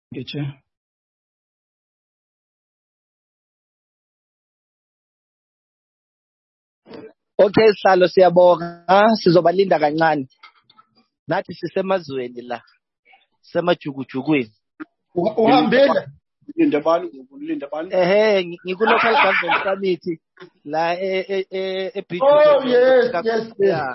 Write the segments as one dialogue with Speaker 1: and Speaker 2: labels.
Speaker 1: Ngitshe.
Speaker 2: Okay, Sihlalo siyabonga, sizobalinda kancane. Nathi sisemazweni la, semajukujukwini.
Speaker 1: Uhambile?
Speaker 3: Linda bani?
Speaker 2: Ngiku-local government summit la eBig.
Speaker 1: Oh yes.
Speaker 2: Yeah.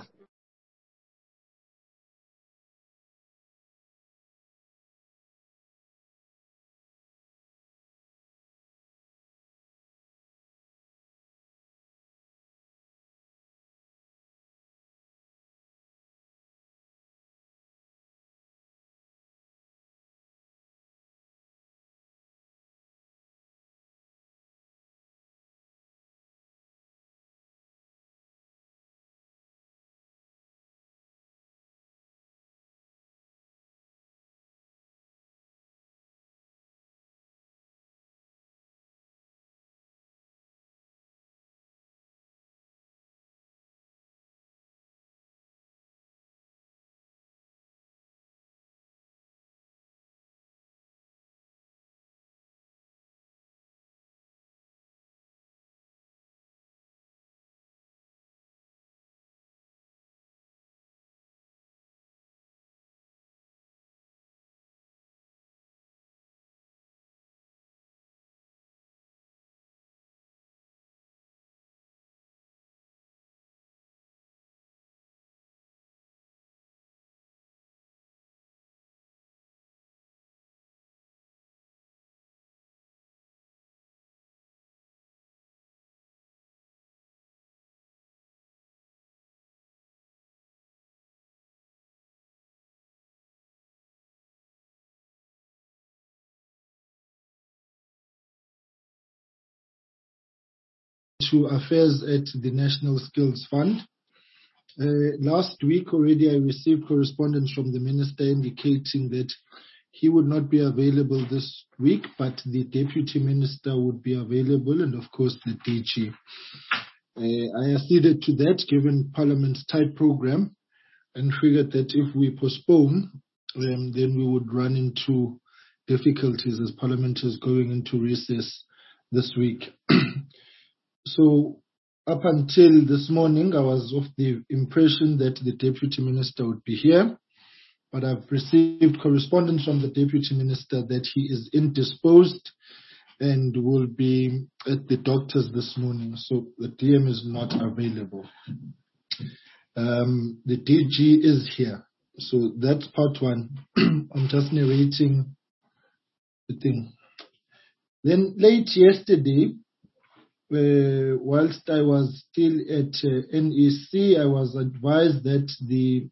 Speaker 1: To affairs at the National Skills Fund. Last week already I received correspondence from the minister indicating that he would not be available this week, but the deputy minister would be available, and of course the DG. I acceded to that given Parliament's tight program and figured that if we postpone, then we would run into difficulties as Parliament is going into recess this week. So up until this morning, I was of the impression that the Deputy Minister would be here, but I've received correspondence from the Deputy Minister that he is indisposed and will be at the doctor's this morning, so the DM is not available. The DG is here, so that's part one. I'm just narrating the thing. Then late yesterday, whilst I was still at NEC, I was advised that the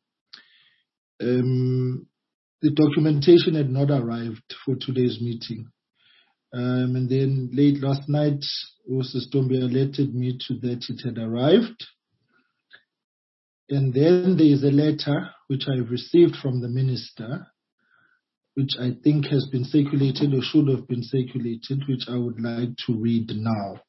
Speaker 1: documentation had not arrived for today's meeting. And then late last night, Mrs. Stombe alerted me to that it had arrived. And then there is a letter which I've received from the minister, which I think has been circulated or should have been circulated, which I would like to read now,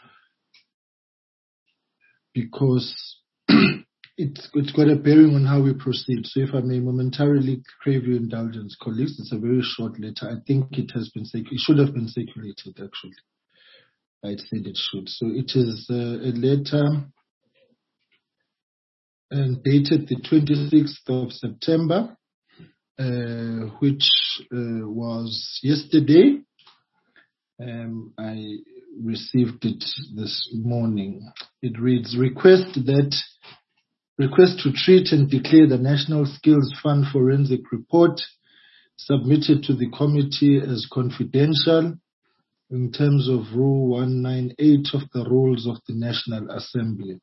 Speaker 1: because it's got a bearing on how we proceed. So if I may momentarily crave your indulgence, colleagues, it's a very short letter. I think it should have been circulated, actually. I said it should. So it is a letter and dated the 26th of September, which was yesterday. I received it this morning. It reads, request to treat and declare the National Skills Fund forensic report submitted to the committee as confidential in terms of Rule 198 of the Rules of the National Assembly.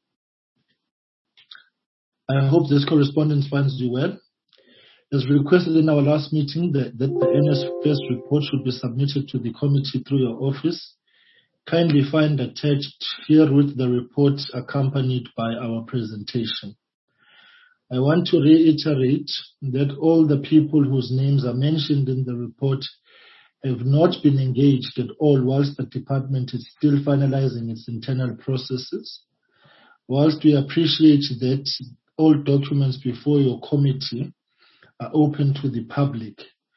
Speaker 1: I hope this correspondence finds you well. As requested in our last meeting, that the NSFS report should be submitted to the committee through your office. Kindly find attached herewith the report accompanied by our presentation. I want to reiterate that all the people whose names are mentioned in the report have not been engaged at all whilst the department is still finalizing its internal processes. Whilst we appreciate that all documents before your committee are open to the public,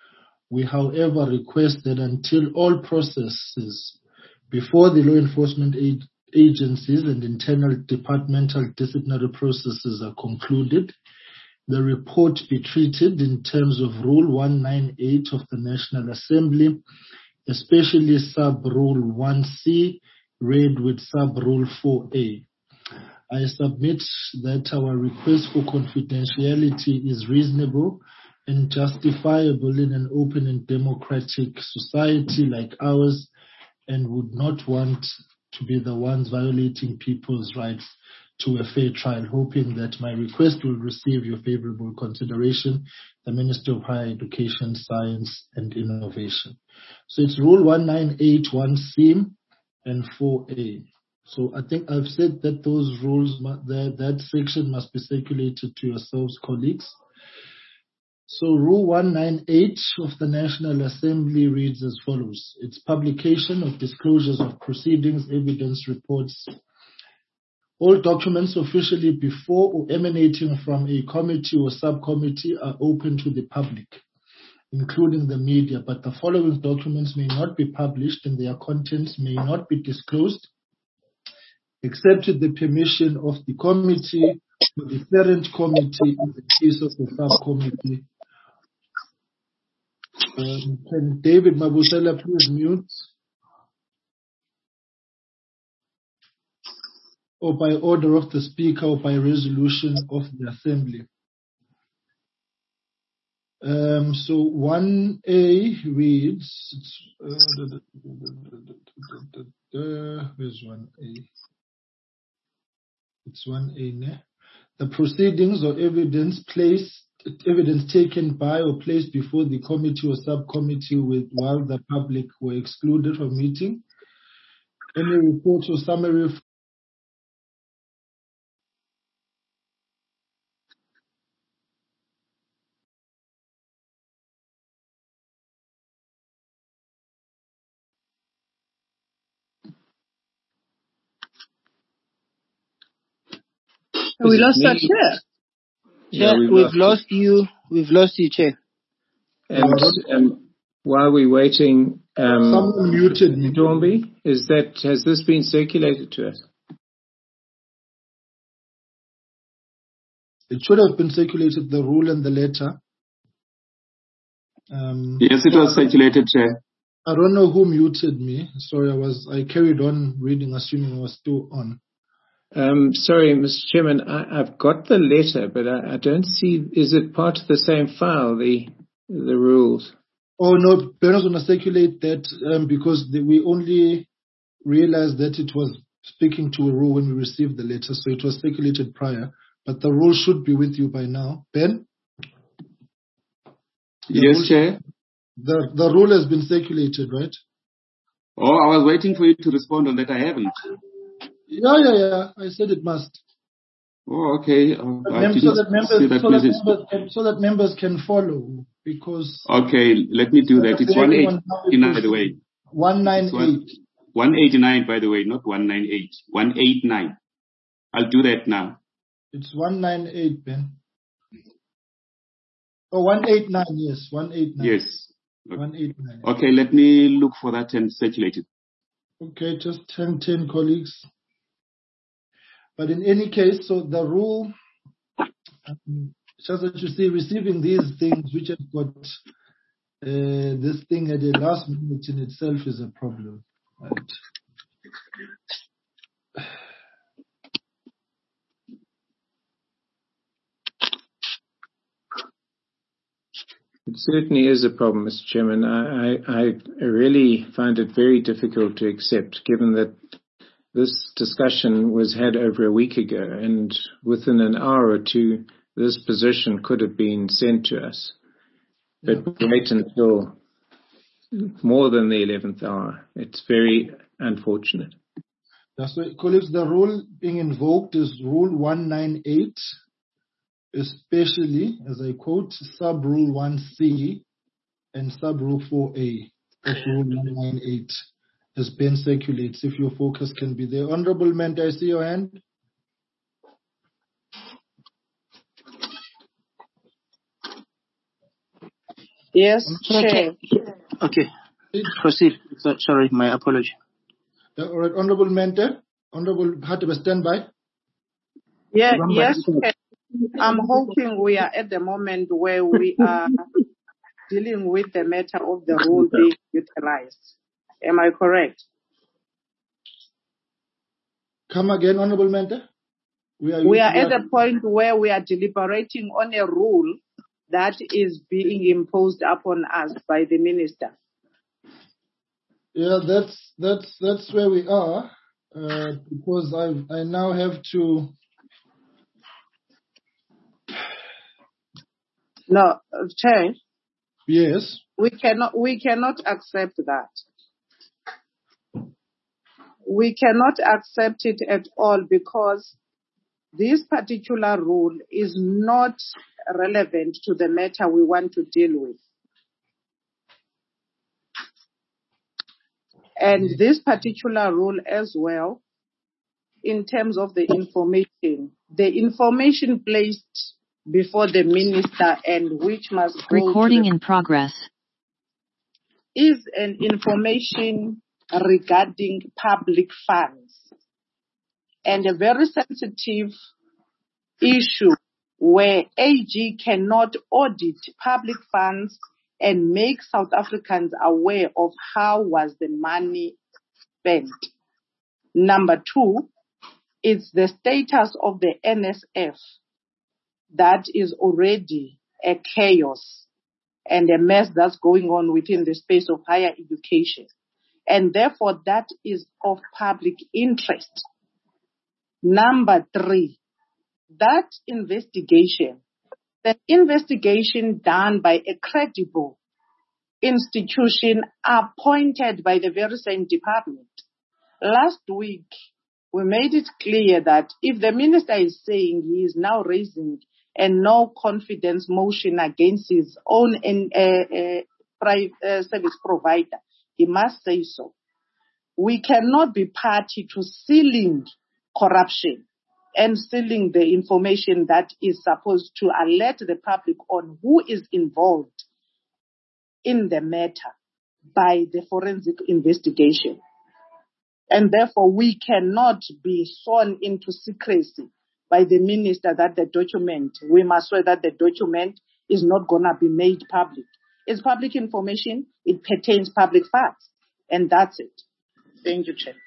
Speaker 1: We, however, request that until all processes before the law enforcement agencies and internal departmental disciplinary processes are concluded, the report be treated in terms of Rule 198 of the National Assembly, especially Sub-Rule 1C, read with Sub-Rule 4A. I submit that our request for confidentiality is reasonable and justifiable in an open and democratic society like ours, and would not want to be the ones violating people's rights to a fair trial. Hoping that my request will receive your favorable consideration, the Minister of Higher Education, Science and Innovation. So it's Rule 198, 1C and 4A. So I think I've said that those rules, that section must be circulated to yourselves, colleagues. So Rule 198 of the National Assembly reads as follows. It's publication of disclosures of proceedings, evidence reports. All documents officially before or emanating from a committee or subcommittee are open to the public, including the media, but the following documents may not be published and their contents may not be disclosed except with the permission of the committee or the parent committee in the case of the subcommittee. Can David Mabusela please mute? Or by order of the Speaker or by resolution of the Assembly. So 1A reads, where's 1A? It's 1A, ne? The proceedings or evidence taken by or placed before the committee or subcommittee while the public were excluded from meeting. Any report or summary of
Speaker 4: we lost our chair.
Speaker 2: Chair, we've lost you. We've lost you, Chair.
Speaker 5: And while we're waiting,
Speaker 1: someone muted me.
Speaker 5: Dornby, has this been circulated to us?
Speaker 1: It should have been circulated, the rule and the letter.
Speaker 6: Yes, it was circulated, Chair.
Speaker 1: I don't know who muted me. Sorry, I carried on reading, assuming I was still on.
Speaker 5: Sorry, Mr. Chairman, I've got the letter, but I don't see, is it part of the same file, the rules?
Speaker 1: Oh, no, Ben was going to circulate that because we only realized that it was speaking to a rule when we received the letter, so it was circulated prior. But the rule should be with you by now. Ben?
Speaker 6: Yes, Chair.
Speaker 1: The rule has been circulated, right?
Speaker 6: Oh, I was waiting for you to respond on that. I haven't.
Speaker 1: Yeah. I said it must.
Speaker 6: Oh, okay.
Speaker 1: So that members can follow, because...
Speaker 6: Okay, let me do that. It's 189, by the way.
Speaker 1: 198.
Speaker 6: 189, by the way, not 198. 189. I'll do that now.
Speaker 1: It's 198, Ben. Oh, 189, yes. 189.
Speaker 6: Yes.
Speaker 1: 189.
Speaker 6: Okay, let me look for that and circulate it.
Speaker 1: Okay, just 10 colleagues. But in any case, so the rule, just that you see, receiving these things which have got this thing at the last minute in itself is a problem. Right?
Speaker 5: It certainly is a problem, Mr. Chairman. I really find it very difficult to accept, given that this discussion was had over a week ago, and within an hour or two, this position could have been sent to us. But wait until more than the 11th hour. It's very unfortunate.
Speaker 1: That's right. Colleagues, the rule being invoked is Rule 198, especially, as I quote, Sub-Rule 1C and Sub-Rule 4A of Rule 198. As Ben circulates, if your focus can be there. Honorable Ment, I see your hand.
Speaker 4: Yes, Chair.
Speaker 2: Okay. Proceed. Sorry, my apology.
Speaker 1: All right, Honorable Mente. Honorable Hatebe, stand by.
Speaker 4: Yeah, yes, Chair. I'm hoping we are at the moment where we are dealing with the matter of the rule being utilized. Am I correct?
Speaker 1: Come again, Honorable Mente.
Speaker 4: We are at the point where we are deliberating on a rule that is being imposed upon us by the minister.
Speaker 1: Yeah, that's where we are, because I now have to.
Speaker 4: No, Chair.
Speaker 1: Yes.
Speaker 4: We cannot accept that. We cannot accept it at all because this particular rule is not relevant to the matter we want to deal with. And this particular rule as well, in terms of the information placed before the minister and which must go
Speaker 7: recording in progress
Speaker 4: is an information regarding public funds and a very sensitive issue where AG cannot audit public funds and make South Africans aware of how was the money spent. Number two, it's the status of the NSF that is already a chaos and a mess that's going on within the space of higher education. And therefore, that is of public interest. Number three, that investigation, the investigation done by a credible institution appointed by the very same department. Last week, we made it clear that if the minister is saying he is now raising a no confidence motion against his own private service provider, he must say so. We cannot be party to sealing corruption and sealing the information that is supposed to alert the public on who is involved in the matter by the forensic investigation. And therefore, we cannot be sworn into secrecy by the minister that the document, we must swear that the document is not going to be made public. It's public information. It pertains public facts. And that's it. Thank you, Chair.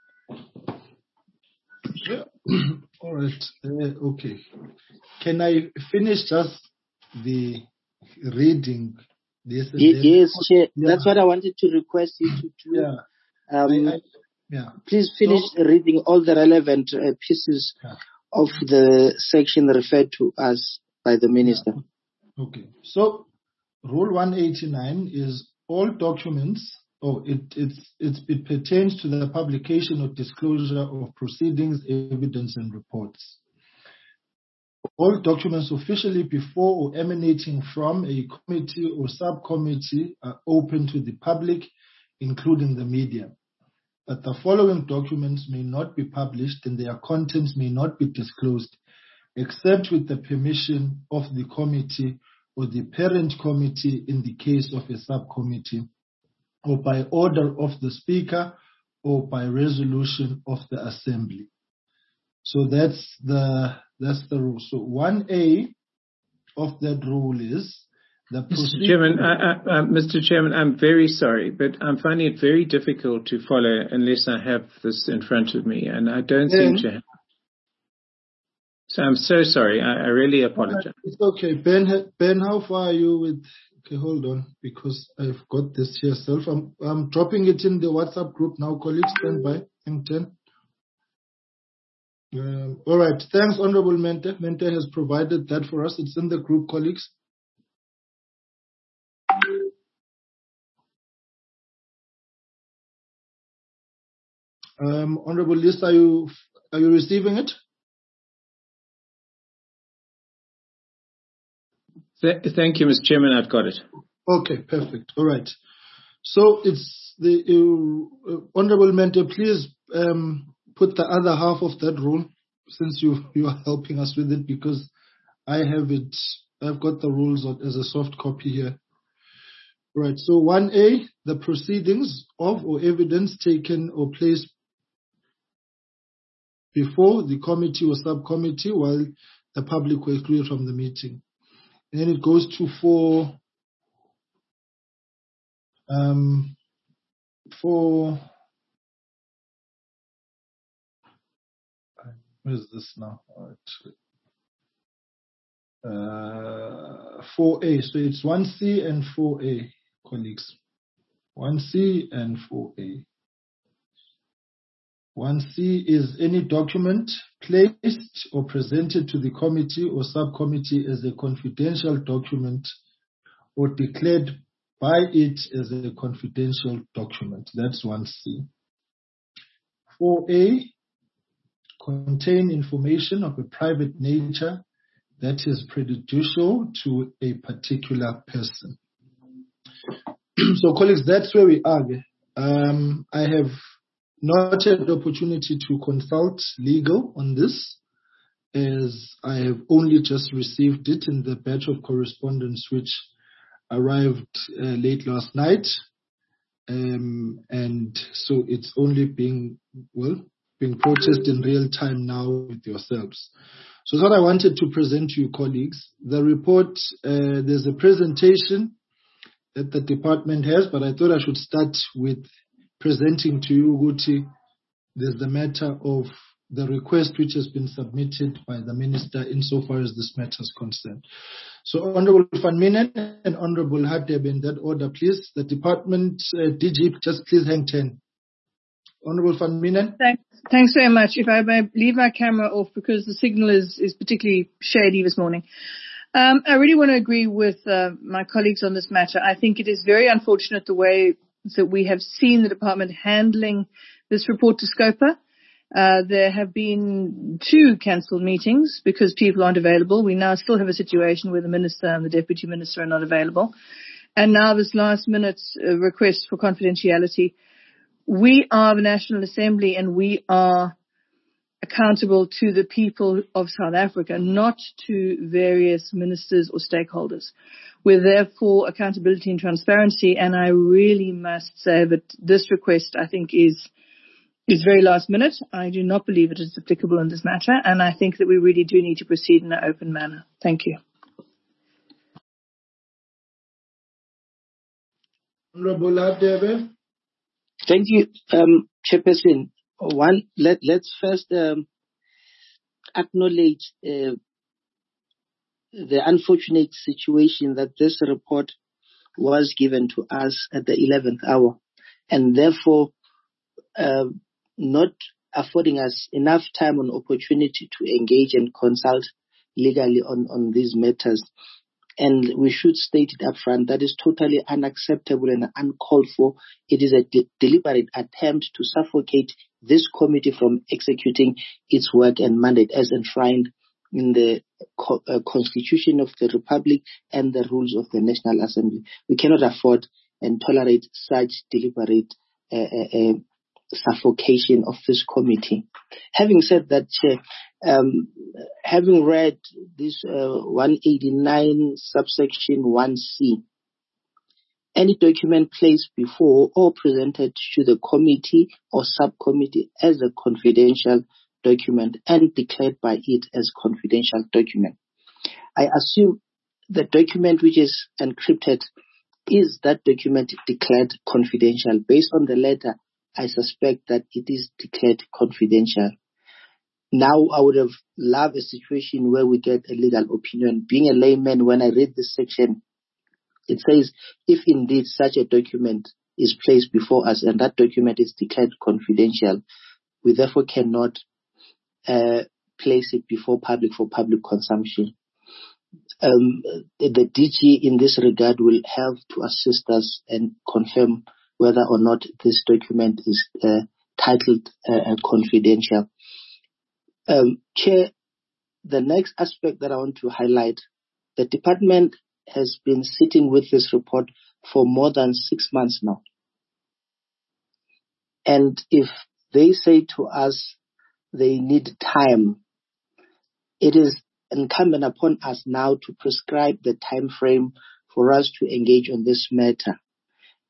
Speaker 1: Yeah. All right. Okay. Can I finish just the reading?
Speaker 2: Yes, Chair. Yeah. That's what I wanted to request you to do.
Speaker 1: Yeah. Yeah.
Speaker 2: Please finish reading all the relevant pieces of the section referred to us by the minister.
Speaker 1: Yeah. Okay. So, Rule 189 is all documents. It pertains to the publication or disclosure of proceedings, evidence, and reports. All documents officially before or emanating from a committee or subcommittee are open to the public, including the media. But the following documents may not be published and their contents may not be disclosed, except with the permission of the committee or the parent committee in the case of a subcommittee, or by order of the Speaker or by resolution of the Assembly. So that's the rule. So 1A of that rule is
Speaker 5: Mr. Chairman, I'm very sorry, but I'm finding it very difficult to follow unless I have this in front of me, and I don't seem to have. So I'm so sorry. I really apologize.
Speaker 1: It's okay. Ben, how far are you with... Okay, hold on, because I've got this here self. I'm dropping it in the WhatsApp group now. Colleagues, stand by. All right. Thanks, Honorable Mente. Mente has provided that for us. It's in the group, colleagues. Honorable List, are you receiving it?
Speaker 5: Thank you, Mr. Chairman. I've got it.
Speaker 1: Okay, perfect. All right. So it's the Honorable Mente, please put the other half of that rule, since you are helping us with it, because I have it. I've got the rules as a soft copy here. Right. So 1A, the proceedings of or evidence taken or placed before the committee or subcommittee while the public were excluded from the meeting. And then it goes to 4. Where's this now? 4A. So it's 1C and 4A, colleagues. 1C and 4A. 1C is any document placed or presented to the committee or subcommittee as a confidential document or declared by it as a confidential document. That's 1C. 4A, contain information of a private nature that is prejudicial to a particular person. So, colleagues, that's where we are. I have not had the opportunity to consult legal on this, as I have only just received it in the batch of correspondence which arrived late last night. And so it's only being processed in real time now with yourselves. So what I wanted to present to you, colleagues, the report, there's a presentation that the department has, but I thought I should start with presenting to you, Guti, there's the matter of the request which has been submitted by the minister insofar as this matter is concerned. So Honorable Van Minen and Honorable Hadebe, in that order, please. The department, DG, just please hang 10. Honorable Van Minen.
Speaker 7: Thanks very much. If I may leave my camera off because the signal is particularly shady this morning. I really want to agree with my colleagues on this matter. I think it is very unfortunate the way that we have seen the department handling this report to SCOPA. There have been 2 cancelled meetings because people aren't available. We now still have a situation where the minister and the deputy minister are not available. And now this last minute request for confidentiality. We are the National Assembly and we are accountable to the people of South Africa, not to various ministers or stakeholders. We're there for accountability and transparency, and I really must say that this request, I think, is very last minute. I do not believe it is applicable in this matter, and I think that we really do need to proceed in an open manner. Thank you.
Speaker 1: Honorable Hadebe.
Speaker 2: Thank you, Chairperson. Let's first acknowledge the unfortunate situation that this report was given to us at the 11th hour, and therefore not affording us enough time and opportunity to engage and consult legally on these matters. And we should state it up front, that is totally unacceptable and uncalled for. It is a deliberate attempt to suffocate this committee from executing its work and mandate as enshrined in the Constitution of the Republic and the rules of the National Assembly. We cannot afford and tolerate such deliberate suffocation of this committee. Having said that, Chair, having read this 189 subsection 1C, any document placed before or presented to the committee or subcommittee as a confidential document and declared by it as confidential document. I assume the document which is encrypted is that document declared confidential. Based on the letter, I suspect that it is declared confidential. Now, I would have loved a situation where we get a legal opinion. Being a layman, when I read this section, it says, if indeed such a document is placed before us and that document is declared confidential, we therefore cannot place it before public for public consumption. The DG in this regard will have to assist us and confirm whether or not this document is titled confidential. Chair, the next aspect that I want to highlight, the department has been sitting with this report for more than 6 months now. And if they say to us they need time, it is incumbent upon us now to prescribe the time frame for us to engage on this matter.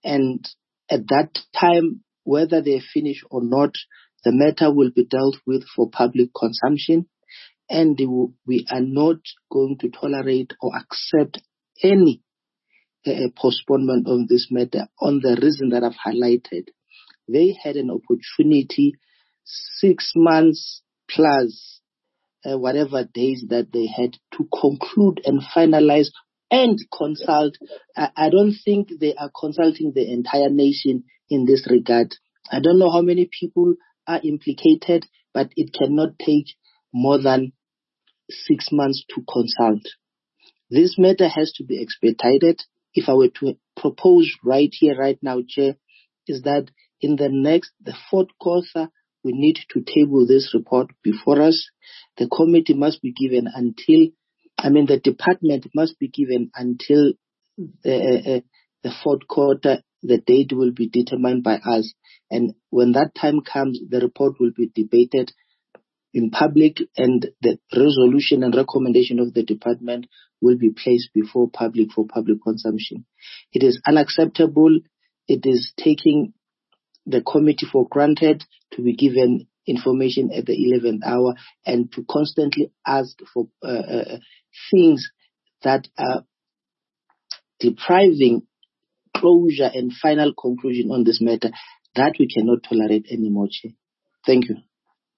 Speaker 2: And at that time, whether they finish or not, the matter will be dealt with for public consumption. And we are not going to tolerate or accept any postponement of this matter on the reason that I've highlighted. They had an opportunity 6 months plus whatever days that they had to conclude and finalize and consult. I don't think they are consulting the entire nation in this regard. I don't know how many people are implicated, but it cannot take more than 6 months to consult. This matter has to be expedited. If I were to propose right here, right now, Chair, is that in the fourth quarter, we need to table this report before us. The committee must be given the department must be given until the fourth quarter. The date will be determined by us. And when that time comes, the report will be debated in public, and the resolution and recommendation of the department will be placed before public for public consumption. It is unacceptable. It is taking the committee for granted to be given information at the 11th hour and to constantly ask for things that are depriving closure and final conclusion on this matter. That we cannot tolerate anymore, Chair. Thank you.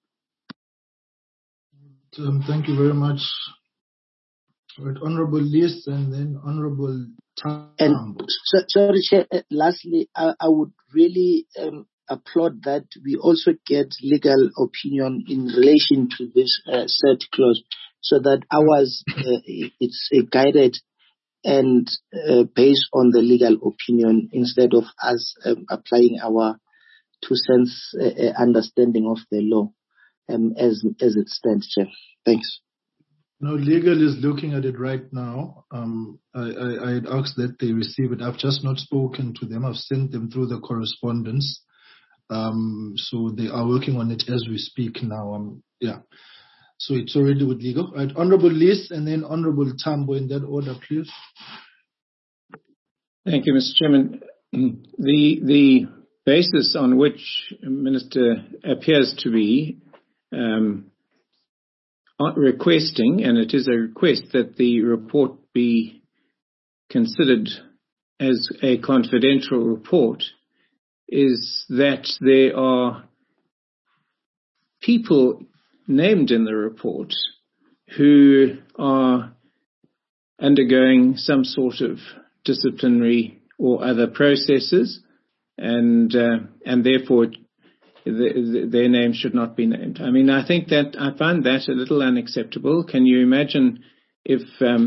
Speaker 1: Thank you very much. Right, Honorable List and then Honorable Tambo.
Speaker 2: And sorry, Chair, lastly, I would really applaud that we also get legal opinion in relation to this cert clause, so that ours it's guided and based on the legal opinion instead of us applying our 2 cents understanding of the law as it stands, Chair. Thanks.
Speaker 1: No, legal is looking at it right now. I had asked that they receive it. I've just not spoken to them. I've sent them through the correspondence. So they are working on it as we speak now. So it's already with legal. Right, Honorable List and then Honorable Tambo, in that order, please.
Speaker 5: Thank you, Mr. Chairman. The basis on which Minister appears to be requesting, and it is a request, that the report be considered as a confidential report, is that there are people named in the report who are undergoing some sort of disciplinary or other processes, and therefore their name should not be named. I mean, I think that I find that a little unacceptable. Can you imagine if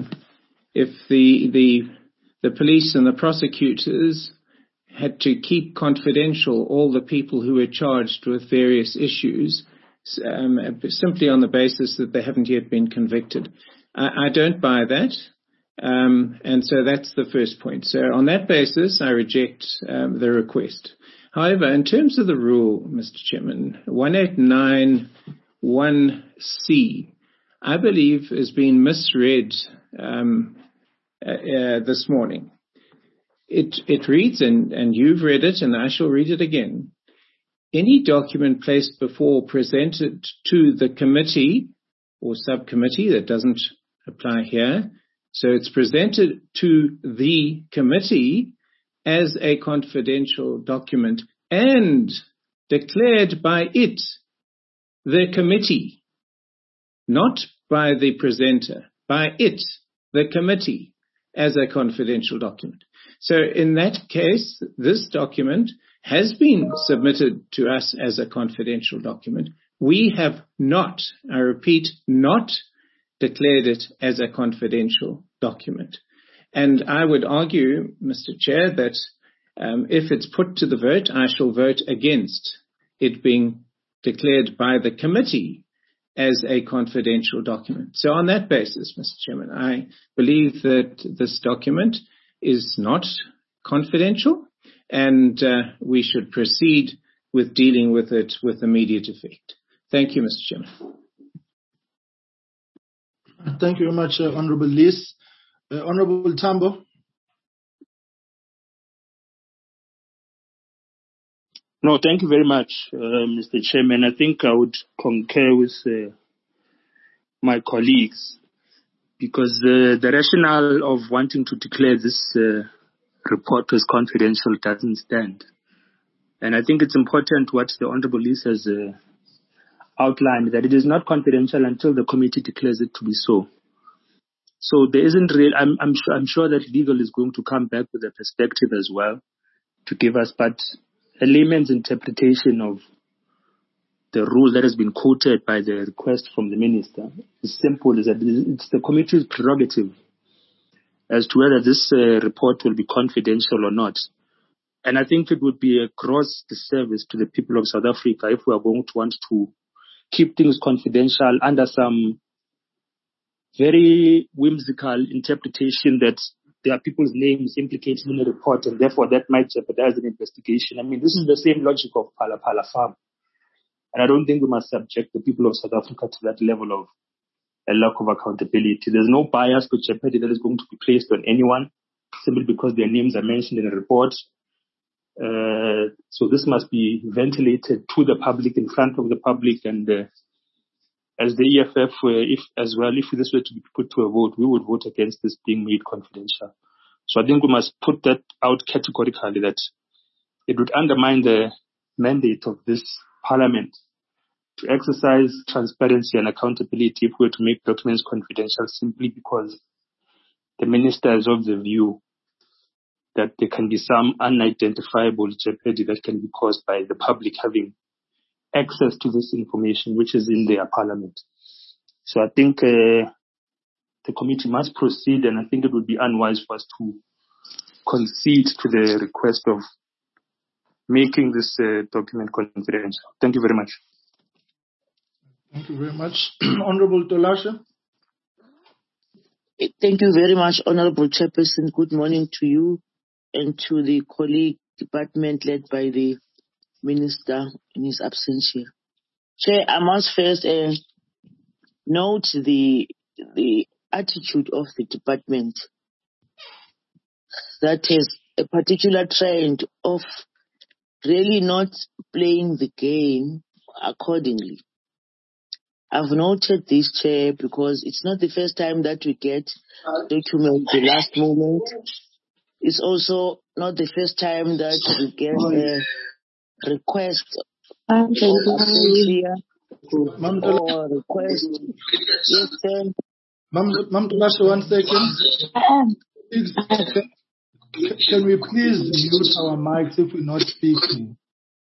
Speaker 5: the police and the prosecutors had to keep confidential all the people who were charged with various issues simply on the basis that they haven't yet been convicted? I don't buy that. And so that's the first point. So on that basis, I reject the request. However, in terms of the rule, Mr. Chairman, 1891C, I believe, has been misread this morning. It reads, and you've read it, and I shall read it again. Any document placed before, presented to the committee or subcommittee, that doesn't apply here. So it's presented to the committee as a confidential document and declared by it, the committee, not by the presenter, by it, the committee, as a confidential document. So in that case, this document has been submitted to us as a confidential document. We have not, I repeat, not declared it as a confidential document. And I would argue, Mr. Chair, that if it's put to the vote, I shall vote against it being declared by the committee as a confidential document. So on that basis, Mr. Chairman, I believe that this document is not confidential, and we should proceed with dealing with it with immediate effect. Thank you, Mr. Chairman.
Speaker 1: Thank you very much, Honorable List. Honorable Tambo.
Speaker 3: No, thank you very much, Mr. Chairman. I think I would concur with my colleagues because the rationale of wanting to declare this report as confidential doesn't stand. And I think it's important what the Honorable Lisa has outlined, that it is not confidential until the committee declares it to be so. So there isn't real, I'm sure that legal is going to come back with a perspective as well to give us, but a layman's interpretation of the rule that has been quoted by the request from the minister is simple, is that it's the committee's prerogative as to whether this report will be confidential or not. And I think it would be a gross disservice to the people of South Africa if we are going to want to keep things confidential under some very whimsical interpretation that there are people's names implicated in the report and therefore that might jeopardize an investigation. I mean, this is the same logic of Phala Phala Farm. And I don't think we must subject the people of South Africa to that level of a lack of accountability. There's no bias or jeopardy that is going to be placed on anyone simply because their names are mentioned in a report. So this must be ventilated to the public, in front of the public, and as the EFF, if this were to be put to a vote, we would vote against this being made confidential. So I think we must put that out categorically, that it would undermine the mandate of this parliament to exercise transparency and accountability if we were to make documents confidential simply because the minister is of the view that there can be some unidentifiable jeopardy that can be caused by the public having access to this information, which is in their parliament. So I think the committee must proceed, and I think it would be unwise for us to concede to the request of making this document confidential. Thank you very much.
Speaker 1: Thank you very much. Honorable Tolashe.
Speaker 2: Thank you very much, Honorable Chairperson. Good morning to you and to the colleague department led by the Minister in his absence here. Chair, I must first note the attitude of the department that has a particular trend of really not playing the game accordingly. I've noted this, Chair, because it's not the first time that we get documents the last moment. It's also not the first time that we get a request or request. Yes, sir.
Speaker 1: Ma'am Tolashe, 1 second. Can we please mute our mics if we're not speaking?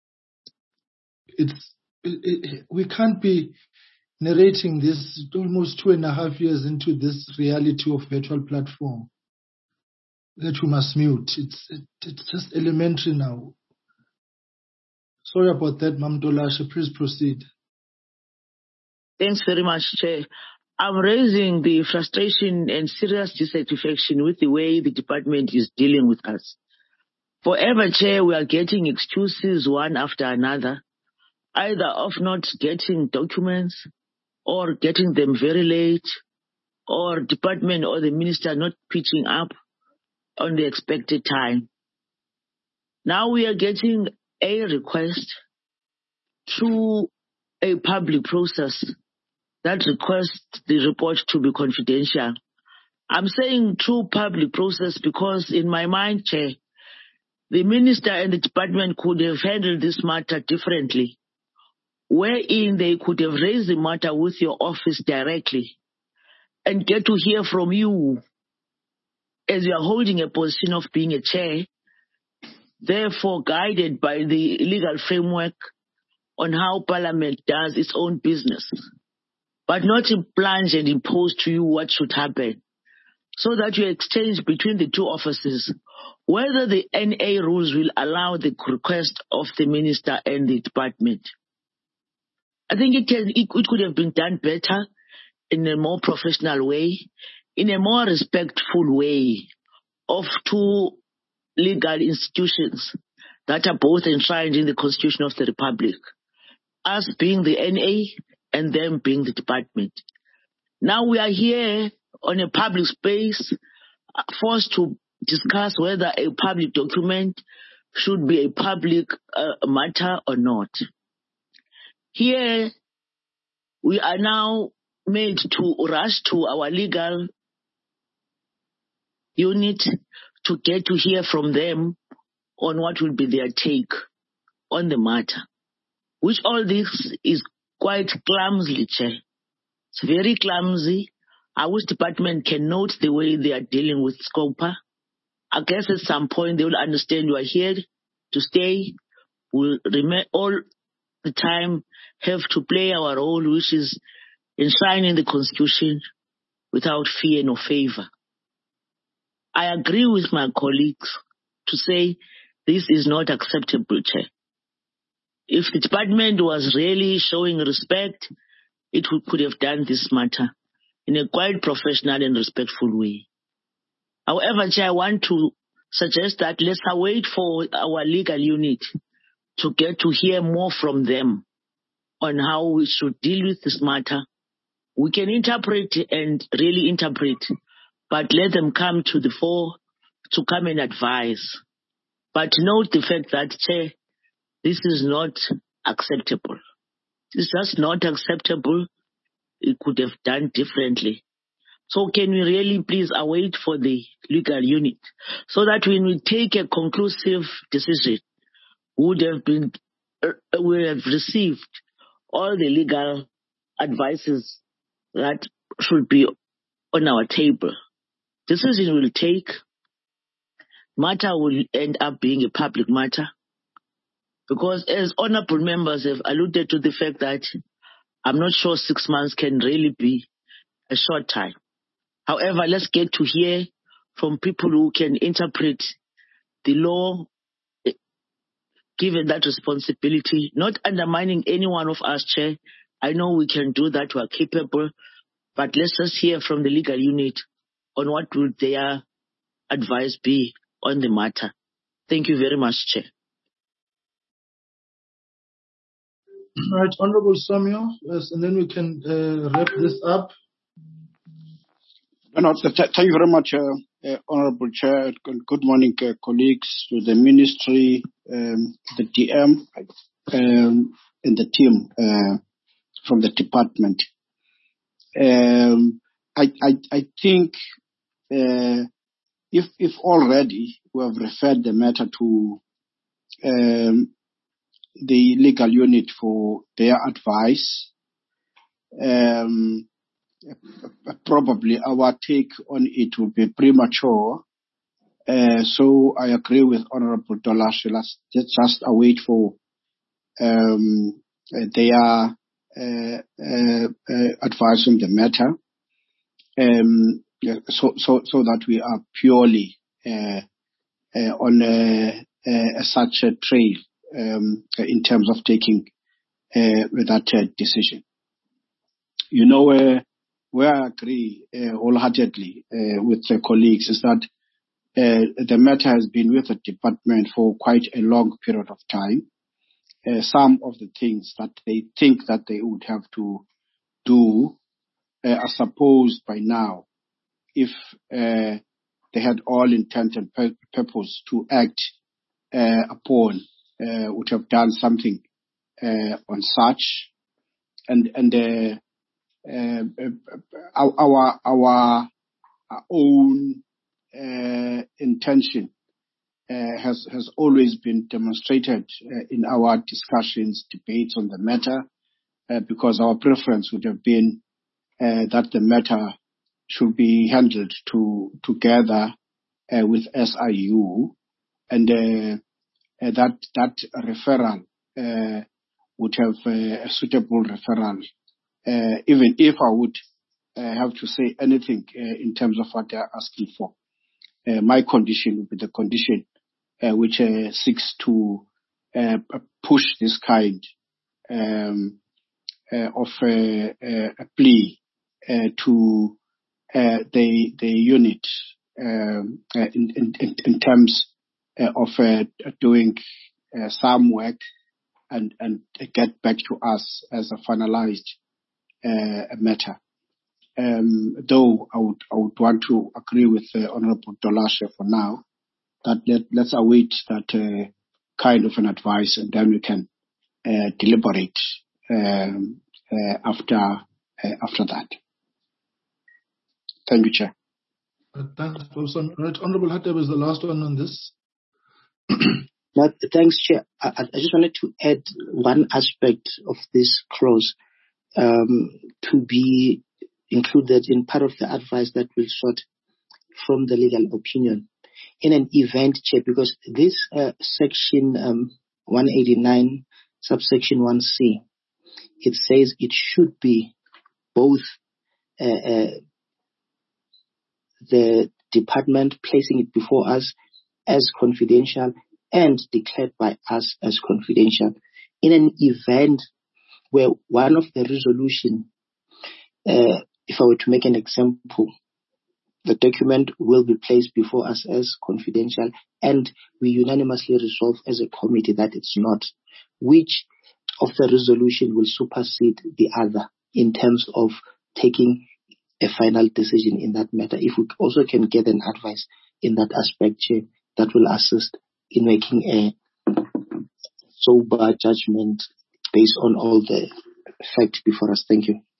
Speaker 1: We can't be narrating this almost 2.5 years into this reality of virtual platform that we must mute. It's just elementary now. Sorry about that, Ma'am Tolashe. Please proceed.
Speaker 2: Thanks very much, Chair. I'm raising the frustration and serious dissatisfaction with the way the department is dealing with us. Forever, Chair, we are getting excuses one after another, either of not getting documents or getting them very late, or department or the minister not pitching up on the expected time. Now we are getting a request through a public process that requests the report to be confidential. I'm saying through public process because in my mind, Chair, the minister and the department could have handled this matter differently, wherein they could have raised the matter with your office directly and get to hear from you as you are holding a position of being a chair, therefore guided by the legal framework on how Parliament does its own business, but not plunge and impose to you what should happen, so that you exchange between the two offices whether the NA rules will allow the request of the minister and the department. I think it could have been done better in a more professional way, in a more respectful way of two legal institutions that are both enshrined in the Constitution of the Republic, us being the NA and them being the department. Now we are here on a public space, forced to discuss whether a public document
Speaker 8: should be a public matter or not. Here, we are now made to rush to our legal unit to get to hear from them on what will be their take on the matter, which all this is quite clumsily, Chair. It's very clumsy. I wish department can note the way they are dealing with Scopa. I guess at some point they will understand you are here to stay. We'll remain all the time have to play our role, which is enshrining the Constitution without fear nor favor. I agree with my colleagues to say this is not acceptable, Chair. If the department was really showing respect, it could have done this matter in a quite professional and respectful way. However, Chair, I want to suggest that let's wait for our legal unit to get to hear more from them on how we should deal with this matter. We can interpret and really interpret, but let them come to the fore to come and advise. But note the fact that, Chair, this is not acceptable. It's just not acceptable. It could have done differently. So can we really please await for the legal unit so that when we take a conclusive decision, we have received all the legal advices that should be on our table. Decision will take, matter will end up being a public matter, because as honorable members have alluded to the fact that I'm not sure 6 months can really be a short time. However, let's get to hear from people who can interpret the law, given that responsibility, not undermining any one of us, Chair. I know we can do that, we are capable, but let's just hear from the legal unit on what would their advice be on the matter. Thank you very much, Chair.
Speaker 1: All right, Honorable Samuel, yes, and then we can wrap this up.
Speaker 9: Thank you very much, Honorable Chair. Good morning, colleagues, to the Ministry, the DM, and the team from the department. I think if already we have referred the matter to the legal unit for their advice, probably our take on it will be premature. So I agree with Honorable Dolashe. Let's just await for their advice on the matter, so that we are purely on such a trail in terms of taking that decision. You know, where I agree wholeheartedly with the colleagues is that the matter has been with the department for quite a long period of time. Some of the things that they think that they would have to do are supposed by now, if they had all intent and purpose to act upon, would have done something on such. And our own intention has always been demonstrated in our discussions, debates on the matter, because our preference would have been that the matter should be handled together with SIU, and that referral would have a suitable referral. Even if I would have to say anything in terms of what they are asking for, my condition would be the condition which seeks to push this kind of a plea to the unit in terms of doing some work and get back to us as a finalized matter. Though I would want to agree with Honorable Dolashe for now, that let's await that kind of an advice, and then we can deliberate after that. Thank you, Chair.
Speaker 1: Thanks, Professor. Right, Honorable Hattab is the last one on this.
Speaker 2: Thanks, Chair. I just wanted to add one aspect of this clause to be included in part of the advice that we'll sought from the legal opinion. In an event, Chair, because this section 189, subsection 1C, it says it should be both the department placing it before us as confidential and declared by us as confidential. In an event where one of the resolution, if I were to make an example, the document will be placed before us as confidential and we unanimously resolve as a committee that it's not, which of the resolution will supersede the other in terms of taking a final decision in that matter? If we also can get an advice in that aspect, Chair, that will assist in making a sober judgment based on all the facts before us. Thank you.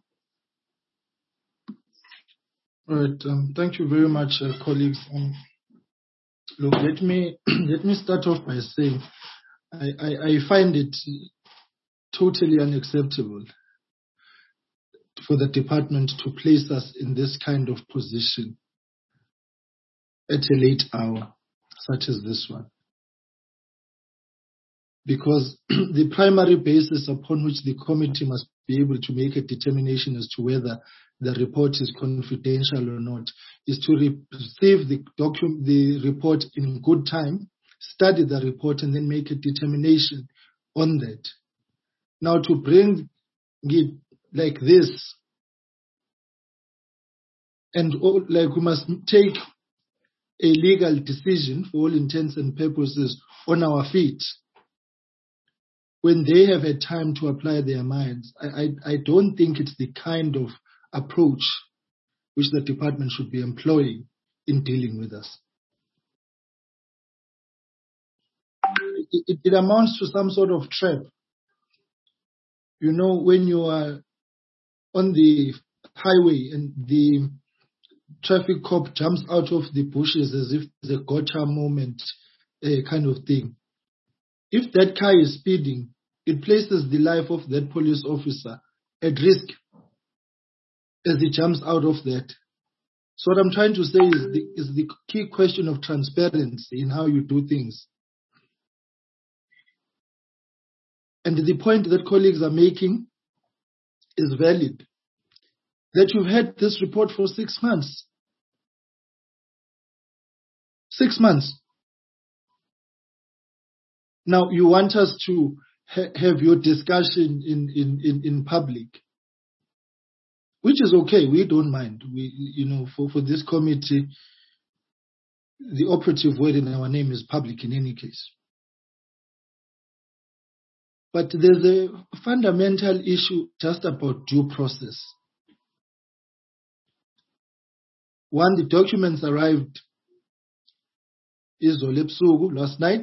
Speaker 1: All right. Thank you very much, colleagues. Look, let me start off by saying I find it totally unacceptable for the department to place us in this kind of position at a late hour, such as this one. Because the primary basis upon which the committee must be able to make a determination as to whether the report is confidential or not is to receive the report in good time, study the report, and then make a determination on that. Now, to bring it like this, and like we must take a legal decision for all intents and purposes on our feet, when they have had time to apply their minds, I don't think it's the kind of approach which the department should be employing in dealing with us. It amounts to some sort of trap. You know, when you are on the highway and the traffic cop jumps out of the bushes as if it's a gotcha moment kind of thing. If that car is speeding, it places the life of that police officer at risk as he jumps out of that. So what I'm trying to say is the key question of transparency in how you do things. And the point that colleagues are making is valid. That you've had this report for 6 months. 6 months. Now you want us to have your discussion in public, which is okay. We don't mind. For this committee, the operative word in our name is public in any case. But there's a fundamental issue just about due process. One, the documents arrived Izolo ebusuku last night,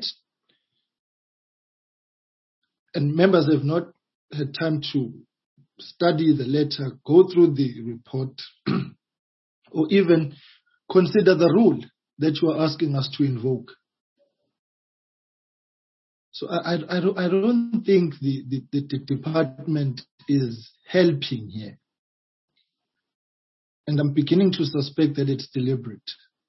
Speaker 1: and members have not had time to study the letter, go through the report, or even consider the rule that you are asking us to invoke. So I don't think the department is helping here. And I'm beginning to suspect that it's deliberate.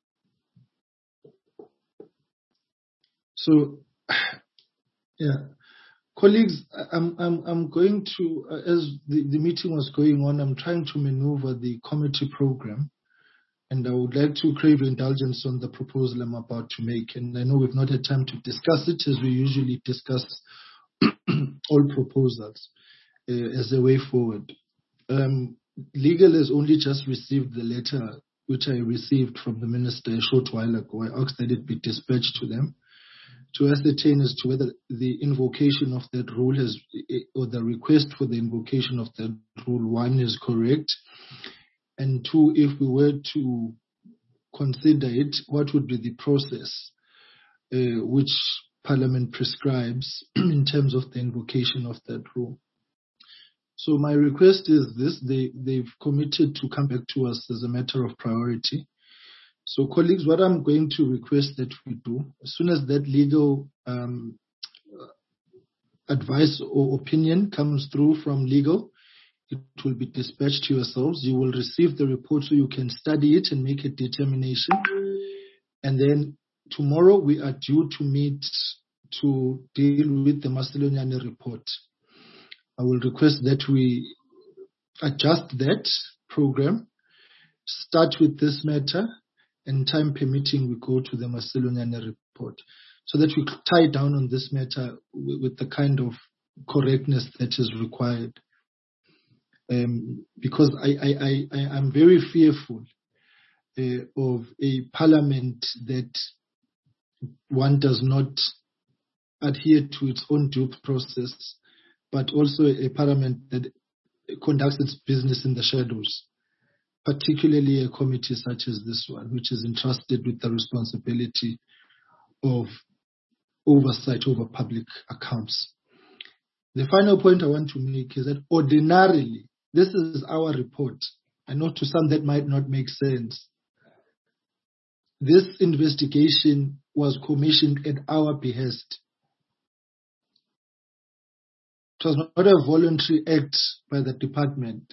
Speaker 1: So, yeah. Colleagues, I'm going to, as the meeting was going on, I'm trying to maneuver the committee program. And I would like to crave indulgence on the proposal I'm about to make. And I know we've not had time to discuss it as we usually discuss all proposals as a way forward. Legal has only just received the letter which I received from the minister a short while ago. I asked that it be dispatched to them to ascertain as to whether the invocation of that rule or the request for the invocation of that rule, 1, is correct. And 2, if we were to consider it, what would be the process which Parliament prescribes in terms of the invocation of that rule. So my request is this: they've committed to come back to us as a matter of priority. So colleagues, what I'm going to request that we do, as soon as that legal advice or opinion comes through from legal, it will be dispatched to yourselves. You will receive the report so you can study it and make a determination. And then tomorrow we are due to meet to deal with the Masilonyane report. I will request that we adjust that program, start with this matter, and time permitting, we go to the Masilonyane report, so that we tie down on this matter with the kind of correctness that is required. Because I'm very fearful of a parliament that one does not adhere to its own due process, but also a parliament that conducts its business in the shadows, particularly a committee such as this one, which is entrusted with the responsibility of oversight over public accounts. The final point I want to make is that ordinarily, this is our report. I know to some that might not make sense. This investigation was commissioned at our behest. It was not a voluntary act by the department.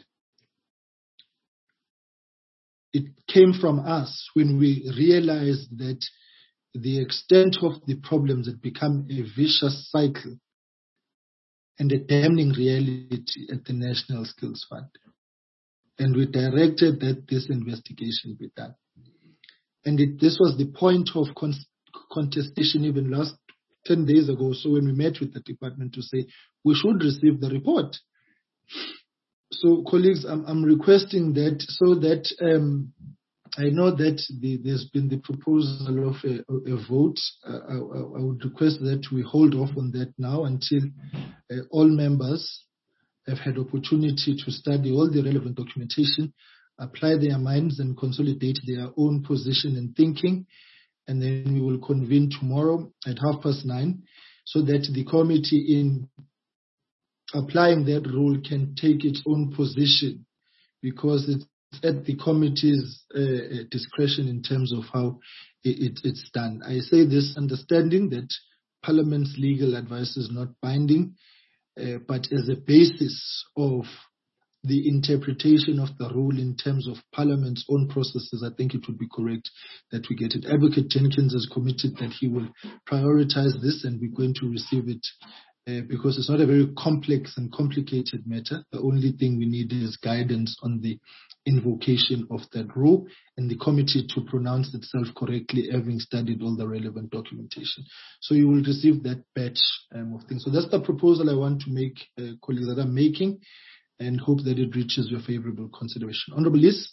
Speaker 1: It came from us when we realized that the extent of the problems had become a vicious cycle and a damning reality at the National Skills Fund. And we directed that this investigation be done. And this was the point of contestation even last 10 days ago. So when we met with the department to say, we should receive the report. So colleagues, I'm requesting that so that I know that there's been the proposal of a vote. I would request that we hold off on that now until all members have had opportunity to study all the relevant documentation, apply their minds and consolidate their own position and thinking. And then we will convene tomorrow at 9:30 so that the committee in applying that rule can take its own position, because it's at the committee's discretion in terms of how it's done. I say this understanding that Parliament's legal advice is not binding, but as a basis of the interpretation of the rule in terms of Parliament's own processes, I think it would be correct that we get it. Advocate Jenkins has committed that he will prioritize this, and we're going to receive it because it's not a very complex and complicated matter. The only thing we need is guidance on the invocation of that rule and the committee to pronounce itself correctly, having studied all the relevant documentation. So you will receive that batch of things. So that's the proposal I want to make, colleagues, that I'm making, and hope that it reaches your favorable consideration. Honourable Liz.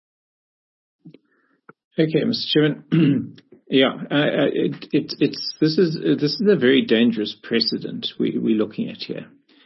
Speaker 1: Okay, Mr. Chairman.
Speaker 5: This is a very dangerous precedent we're looking at here,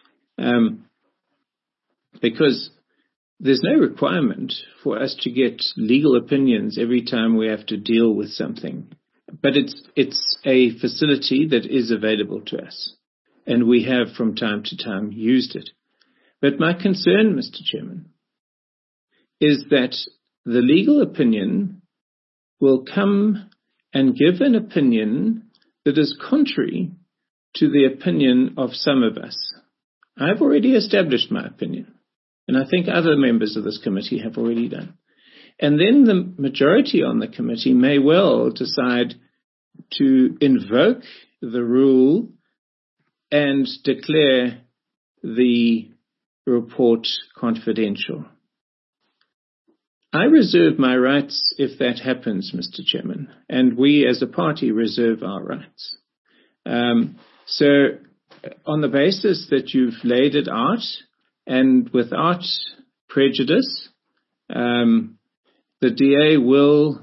Speaker 5: because there's no requirement for us to get legal opinions every time we have to deal with something, but it's a facility that is available to us, and we have from time to time used it. But my concern, Mr. Chairman, is that the legal opinion will come and give an opinion that is contrary to the opinion of some of us. I've already established my opinion, and I think other members of this committee have already done. And then the majority on the committee may well decide to invoke the rule and declare the report confidential. I reserve my rights if that happens, Mr. Chairman, and we as a party reserve our rights. So on the basis that you've laid it out and without prejudice, the DA will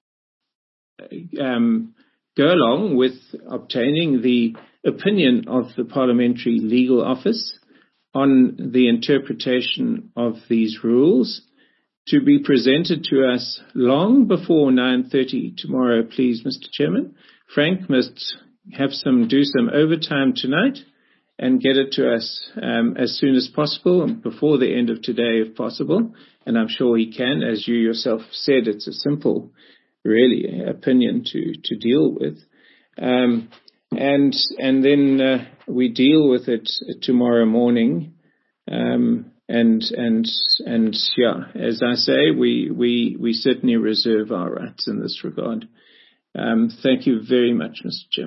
Speaker 5: go along with obtaining the opinion of the Parliamentary Legal Office on the interpretation of these rules, to be presented to us long before 9:30 tomorrow, please, Mr. Chairman. Frank must do some overtime tonight and get it to us as soon as possible, before the end of today if possible. And I'm sure he can. As you yourself said, it's a simple, really, opinion to deal with. And then we deal with it tomorrow morning. And yeah, as I say, we certainly reserve our rights in this regard. Thank you very much, Mr. Chairman.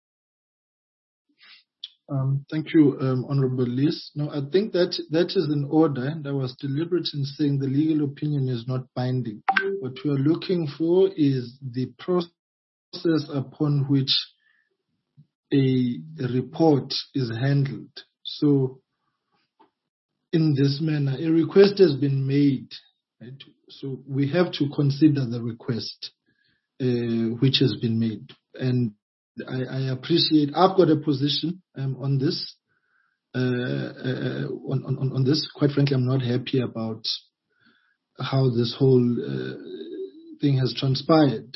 Speaker 1: Thank you, Honorable Liz. No, I think that is in order, and I was deliberate in saying the legal opinion is not binding. What we are looking for is the process upon which a report is handled. So, in this manner, a request has been made, right? So we have to consider the request which has been made, and I appreciate. I've got a position on this. On this, quite frankly, I'm not happy about how this whole thing has transpired.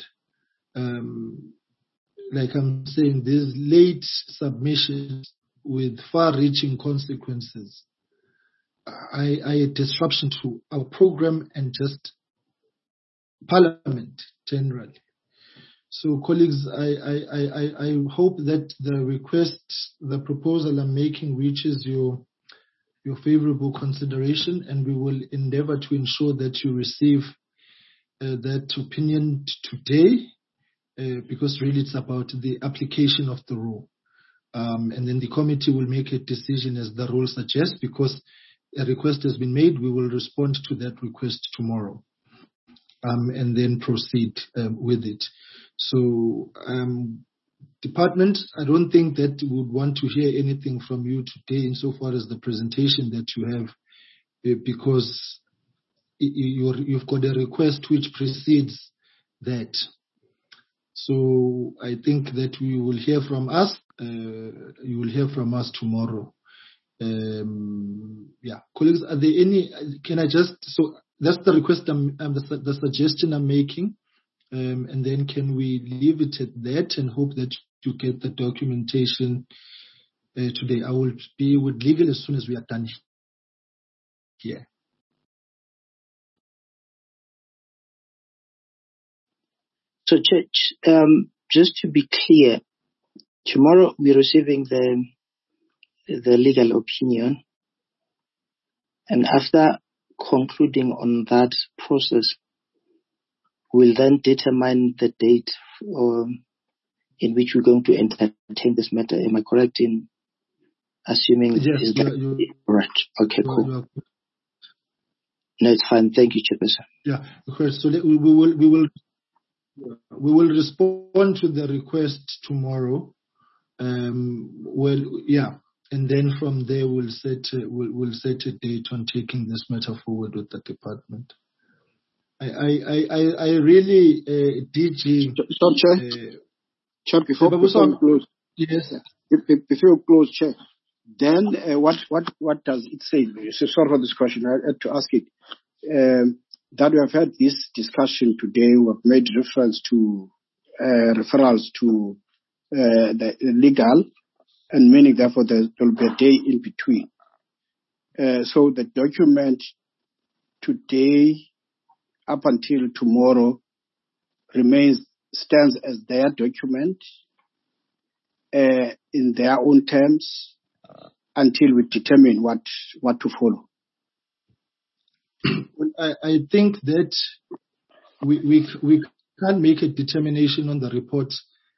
Speaker 1: Like I'm saying, these late submissions with far-reaching consequences are a disruption to our program and just Parliament generally. So, colleagues, I hope that the proposal I'm making reaches your favorable consideration, and we will endeavor to ensure that you receive that opinion today, because really it's about the application of the rule. And then the committee will make a decision as the rule suggests, because a request has been made. We will respond to that request tomorrow, and then proceed with it. So, Department, I don't think that we would want to hear anything from you today insofar as the presentation that you have, because you've got a request which precedes that. So I think that we will hear from us. You will hear from us tomorrow. Yeah, colleagues, are there any? Can I just? So that's the request. The suggestion I'm making. And then can we leave it at that and hope that you get the documentation today? I will be with legal as soon as we are done here.
Speaker 2: So, Church, just to be clear, tomorrow we're receiving the legal opinion, and after concluding on that process, we'll then determine the date in which we're going to entertain this matter. Am I correct in assuming?
Speaker 1: Yes,
Speaker 2: right. Okay, cool. No, it's fine. Thank you, Chairperson.
Speaker 1: Yeah, okay. So we will respond to the request tomorrow. And then from there we'll set a date on taking this matter forward with the department. I really, DG.
Speaker 9: Chair, before we close.
Speaker 1: Yes.
Speaker 9: Before we close, Chair. Then what does it say? So sorry for this question. I had to ask it. That we have had this discussion today. We have made reference to referrals to the legal, and meaning therefore there will be a day in between. So the document today up until tomorrow stands as their document in their own terms until we determine what to follow.
Speaker 1: Well, I think that we can't make a determination on the report,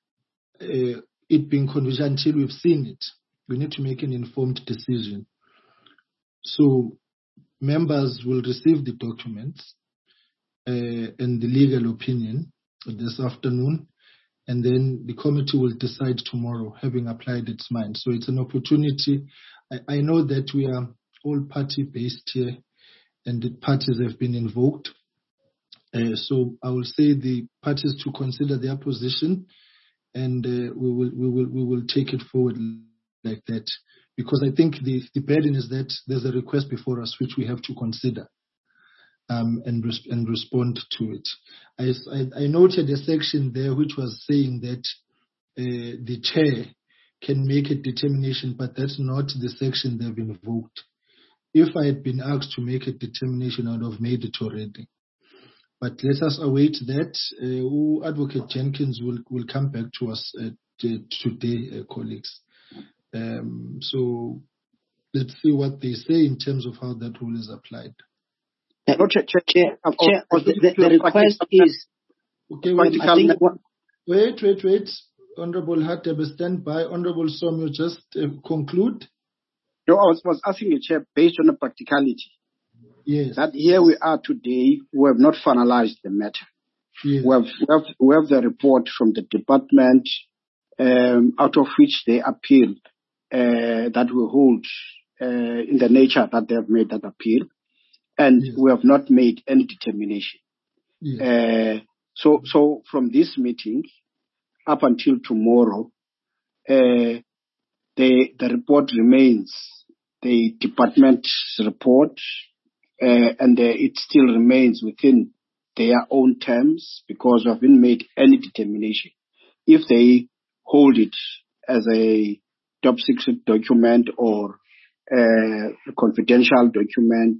Speaker 1: it being conventional, until we've seen it. We need to make an informed decision. So members will receive the documents and the legal opinion this afternoon, and then the committee will decide tomorrow, having applied its mind. So it's an opportunity. I know that we are all party-based here, and the parties have been invoked. So I will say the parties to consider their position, and we will take it forward like that. Because I think the burden is that there's a request before us which we have to consider and respond to it. I noted a section there which was saying that the chair can make a determination, but that's not the section they've invoked. If I had been asked to make a determination, I would have made it already. But let us await that. Advocate Jenkins will come back to us today, colleagues. So let's see what they say in terms of how that rule is applied.
Speaker 2: Chair, the request is...
Speaker 1: Okay, wait. Honorable Hadebe, stand by. Honorable Somyo, just conclude.
Speaker 9: No, I was asking the Chair, based on the practicality,
Speaker 1: yes,
Speaker 9: that here we are today, we have not finalized the matter.
Speaker 1: Yes.
Speaker 9: We have the report from the department, out of which they appeal that we hold in the nature that they have made that appeal, and
Speaker 1: yes,
Speaker 9: we have not made any determination.
Speaker 1: yes,
Speaker 9: So from this meeting up until tomorrow, the report remains the department's report, and it still remains within their own terms because we haven't made any determination. If they hold it as a top secret document or a confidential document,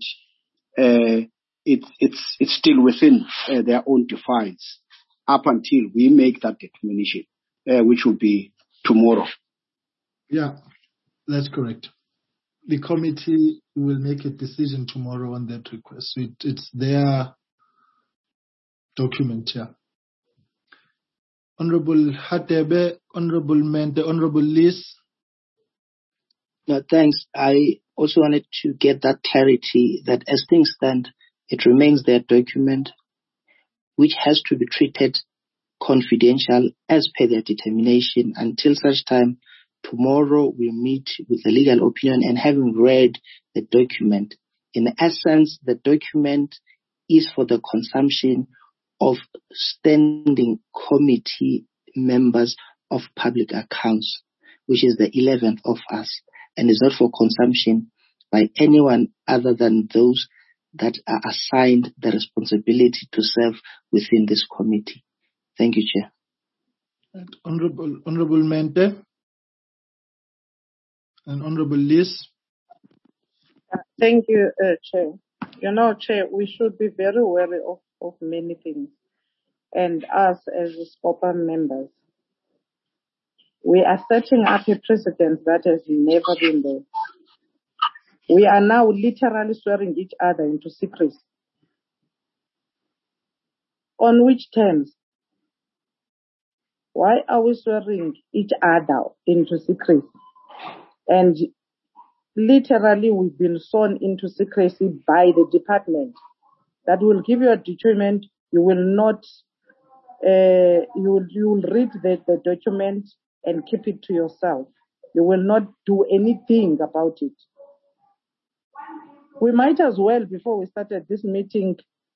Speaker 9: it's still within their own defines up until we make that determination, which will be tomorrow.
Speaker 1: Yeah, that's correct. The committee will make a decision tomorrow on that request. So it's their document, yeah. Honorable Hadebe, Honorable Mente, Honorable Liz.
Speaker 2: No, thanks. I also wanted to get that clarity that as things stand, it remains their document, which has to be treated confidential as per their determination until such time tomorrow we meet with the legal opinion and having read the document. In essence, the document is for the consumption of standing committee members of public accounts, which is the 11th of us, and is not for consumption by anyone other than those that are assigned the responsibility to serve within this committee. Thank you, Chair.
Speaker 1: Honorable Mente and Honorable Liz.
Speaker 4: Thank you, Chair. You know, Chair, we should be very wary of many things. And us as SCOPA members, we are setting up a precedent that has never been there. We are now literally swearing each other into secrecy. On which terms? Why are we swearing each other into secrecy? And literally we've been sworn into secrecy by the department that will give you a document. You will not, you will read the document and keep it to yourself. You will not do anything about it. We might as well, before we started this meeting,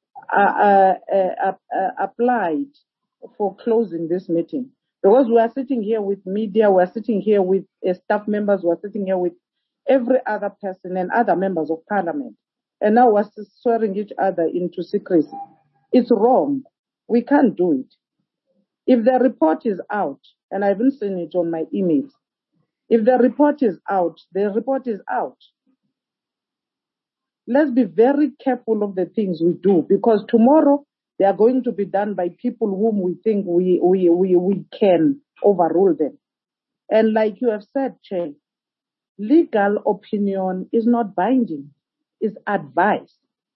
Speaker 4: applied for closing this meeting. Because we are sitting here with media, we are sitting here with staff members, we are sitting here with every other person and other members of parliament. And now we're swearing each other into secrecy. It's wrong. We can't do it. If the report is out, and I haven't seen it on my emails, if the report is out, the report is out. Let's be very careful of the things we do, because tomorrow they are going to be done by people whom we think we can overrule them. And like you have said, Chair, legal opinion is not binding, it's advice.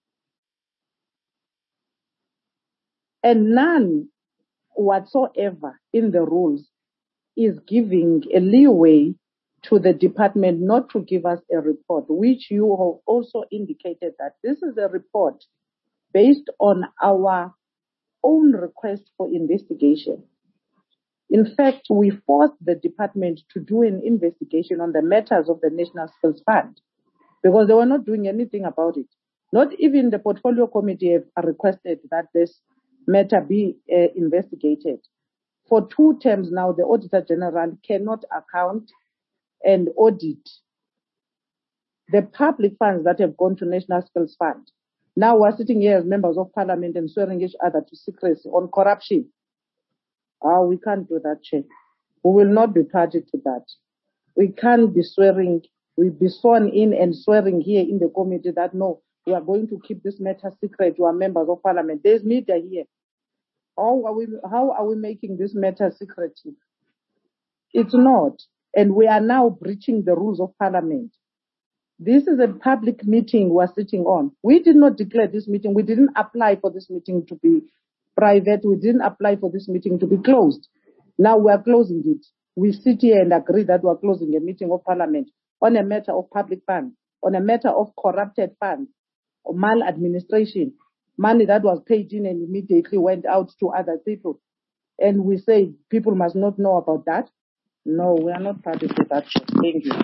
Speaker 4: And none whatsoever in the rules is giving a leeway to the department not to give us a report, which you have also indicated that this is a report based on our own request for investigation. In fact, we forced the department to do an investigation on the matters of the National Skills Fund because they were not doing anything about it. Not even the portfolio committee have requested that this matter be investigated. For 2 terms now, the Auditor General cannot account and audit the public funds that have gone to National Skills Fund. Now we're sitting here as members of parliament and swearing each other to secrecy on corruption. We can't do that, Chair. We will not be party to that. We can't be swearing, we'll be sworn in and swearing here in the committee that no, we are going to keep this matter secret to our members of parliament. There's media here. How are we making this matter secretive? It's not. And we are now breaching the rules of parliament. This is a public meeting we're sitting on. We did not declare this meeting. We didn't apply for this meeting to be private. We didn't apply for this meeting to be closed. Now we are closing it. We sit here and agree that we are closing a meeting of parliament on a matter of public funds, on a matter of corrupted funds, or maladministration, money that was paid in and immediately went out to other people. And we say people must not know about that. No, we are not party to that. Thank you.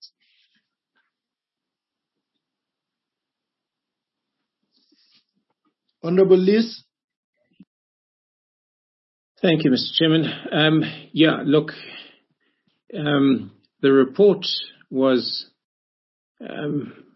Speaker 1: Honorable Liz.
Speaker 5: Thank you, Mr. Chairman. The report was, let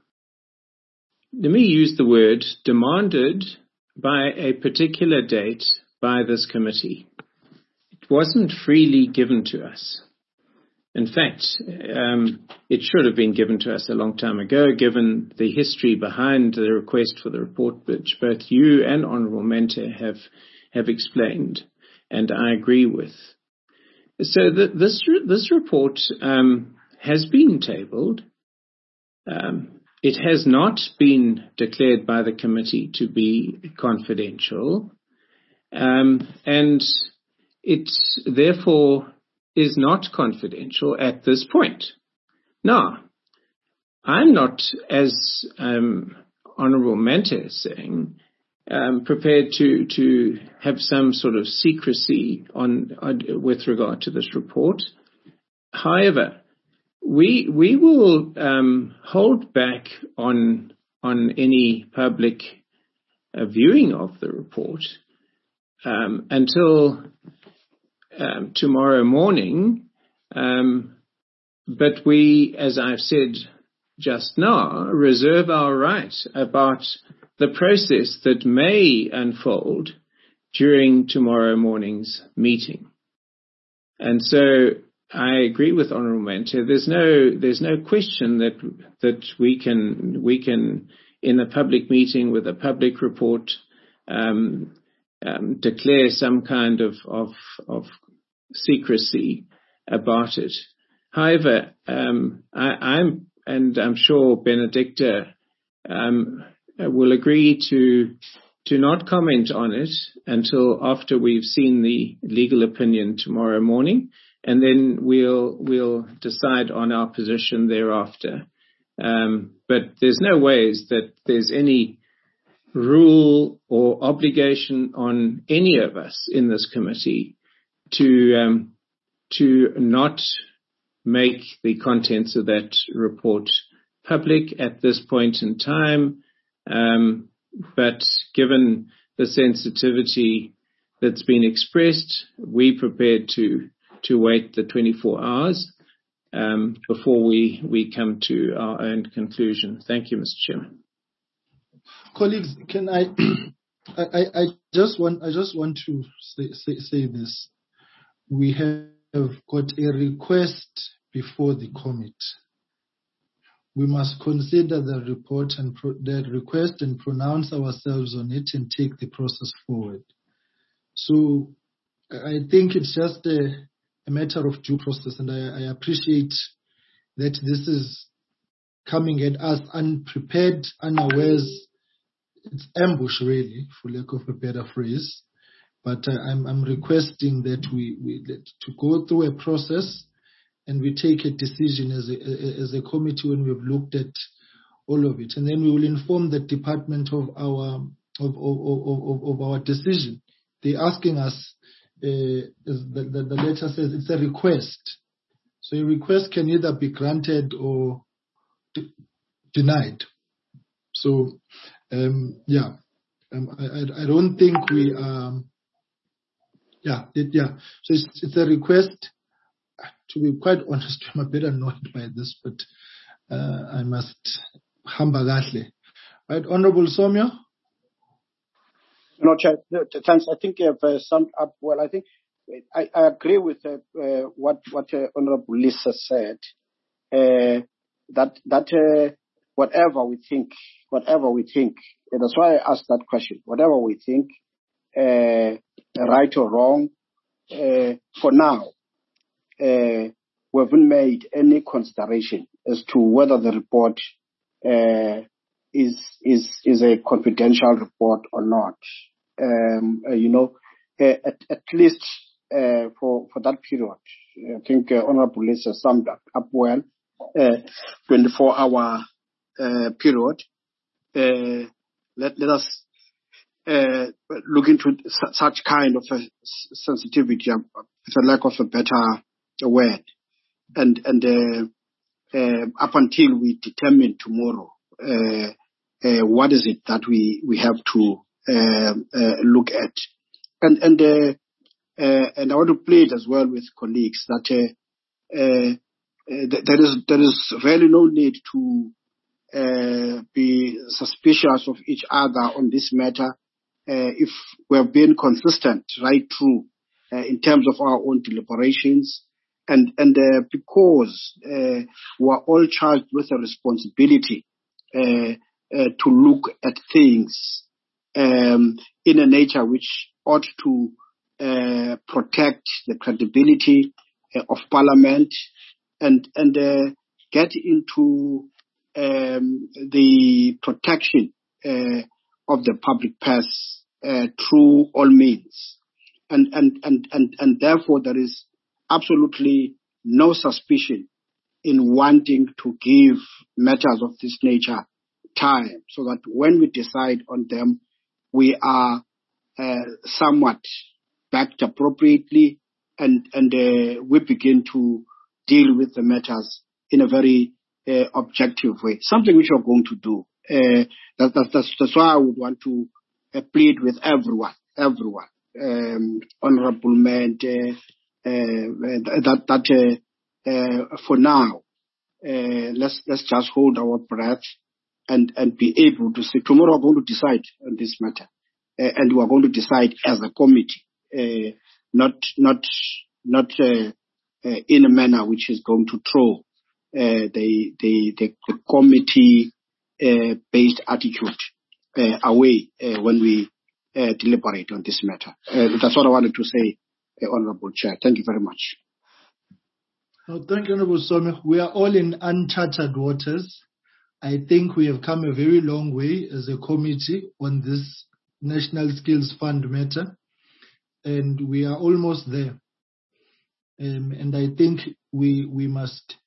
Speaker 5: me use the word, demanded by a particular date by this committee. It wasn't freely given to us. In fact, it should have been given to us a long time ago, given the history behind the request for the report, which both you and Honourable Mente have explained, and I agree with. So this report has been tabled. It has not been declared by the committee to be confidential, and it therefore is not confidential at this point. Now, I'm not, as Honourable Mente is saying, prepared to have some sort of secrecy on with regard to this report. However, we will hold back on any public viewing of the report until tomorrow morning. But we, as I've said just now, reserve our right about the process that may unfold during tomorrow morning's meeting. And so I agree with Honourable Mente. There's no question that we can in a public meeting with a public report declare some kind of secrecy about it. However, I'm sure Benedicta will agree to not comment on it until after we've seen the legal opinion tomorrow morning, and then we'll decide on our position thereafter. But there's no ways that there's any rule or obligation on any of us in this committee to not make the contents of that report public at this point in time. But given the sensitivity that's been expressed, we're prepared to wait the 24 hours before we come to our own conclusion. Thank you, Mr. Chairman.
Speaker 1: Colleagues, can I just want to say this. We have got a request before the committee. We must consider the report and the request and pronounce ourselves on it and take the process forward. So I think it's just a matter of due process, and I appreciate that this is coming at us unprepared, unawares. It's ambush, really, for lack of a better phrase. But I'm requesting that we to go through a process and we take a decision as a committee when we've looked at all of it, and then we will inform the department of our decision. They're asking us, as the letter says, it's a request. So a request can either be granted or denied. So I don't think we So it's a request. To be quite honest, I'm a bit annoyed by this, but I must hambagahle. Right, Honourable Somyo?
Speaker 9: No, Chair, thanks. I think you have summed up well. I think I agree with what Honorable Lisa said. That whatever we think, and that's why I asked that question. Whatever we think, right or wrong, for now, we haven't made any consideration as to whether the report is a confidential report or not. At least for that period, I think Honorable Lisa summed up well. 24-hour period. Let us look into such kind of a sensitivity, for lack of a better word, and up until we determine tomorrow what is it that we have to look at, and I want to plead as well with colleagues that there is really no need to be suspicious of each other on this matter if we have been consistent right through in terms of our own deliberations, and because we are all charged with a responsibility to look at things in a nature which ought to protect the credibility of Parliament and get into the protection of the public purse through all means, and therefore there is absolutely no suspicion in wanting to give matters of this nature time, so that when we decide on them, we are somewhat backed appropriately, and we begin to deal with the matters in a very objective way, something which we're going to do. That's why I would want to plead with everyone, Honorable Man, that for now, let's just hold our breath and be able to say tomorrow we're going to decide on this matter, and we're going to decide as a committee, not in a manner which is going to throw the committee based attitude away when we deliberate on this matter. That's what I wanted to say, Honorable Chair. Thank you very much.
Speaker 1: Thank you, Honorable Some. We are all in uncharted waters. I think we have come a very long way as a committee on this National Skills Fund matter, and we are almost there. And I think we must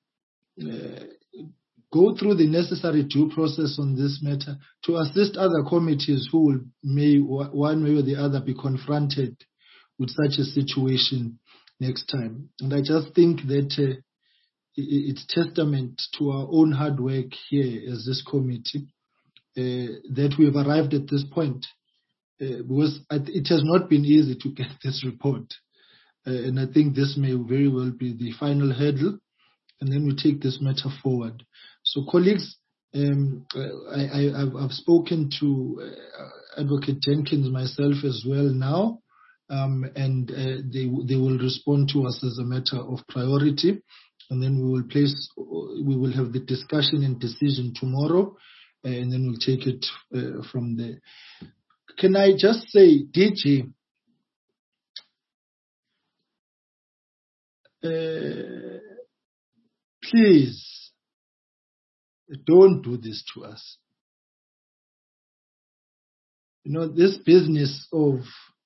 Speaker 1: go through the necessary due process on this matter to assist other committees who may one way or the other be confronted with such a situation next time. And I just think that it's testament to our own hard work here as this committee that we have arrived at this point, because it has not been easy to get this report. And I think this may very well be the final hurdle, and then we take this matter forward. So, colleagues, I've spoken to Advocate Jenkins myself as well now, and they will respond to us as a matter of priority, and then we will have the discussion and decision tomorrow, and then we'll take it from there. Can I just say, DG, please don't do this to us. This business of,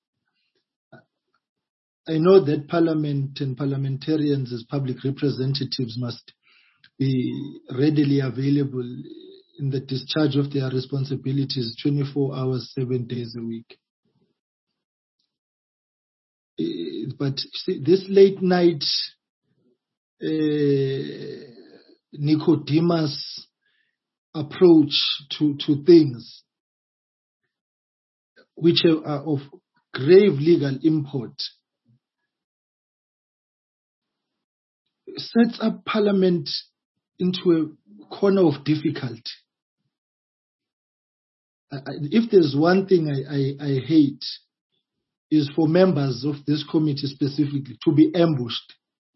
Speaker 1: I know that Parliament and parliamentarians as public representatives must be readily available in the discharge of their responsibilities 24 hours, 7 days a week. But see, this late night Nicodemus approach to things which are of grave legal import sets up Parliament into a corner of difficulty. If there's one thing I hate, is for members of this committee specifically to be ambushed.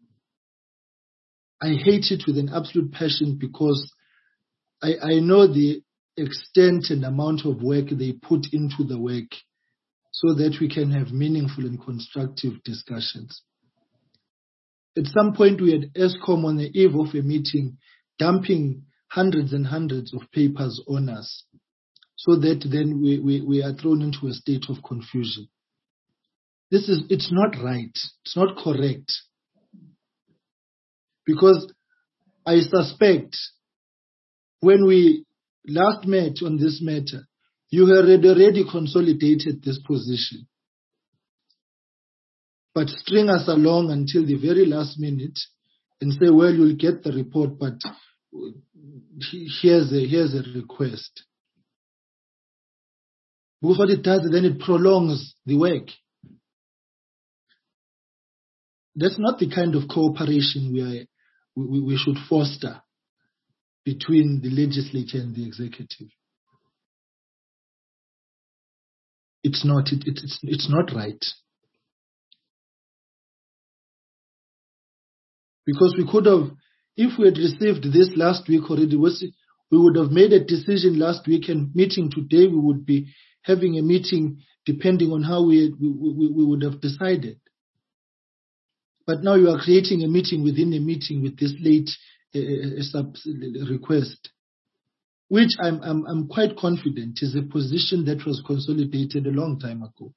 Speaker 1: I hate it with an absolute passion because I know the extent and amount of work they put into the work so that we can have meaningful and constructive discussions. At some point, we had ESCOM on the eve of a meeting dumping hundreds and hundreds of papers on us so that then we are thrown into a state of confusion. It's not right. It's not correct. Because I suspect when we last met on this matter, you had already consolidated this position. But string us along until the very last minute and say, well, you'll get the report, but here's a request. Because what it does, then it prolongs the work. That's not the kind of cooperation we should foster between the legislature and the executive. It's not right. Because we could have, if we had received this last week already, we would have made a decision last week, and meeting today, we would be having a meeting depending on how we would have decided. But now you are creating a meeting within a meeting with this late request, which I'm quite confident is a position that was consolidated a long time ago.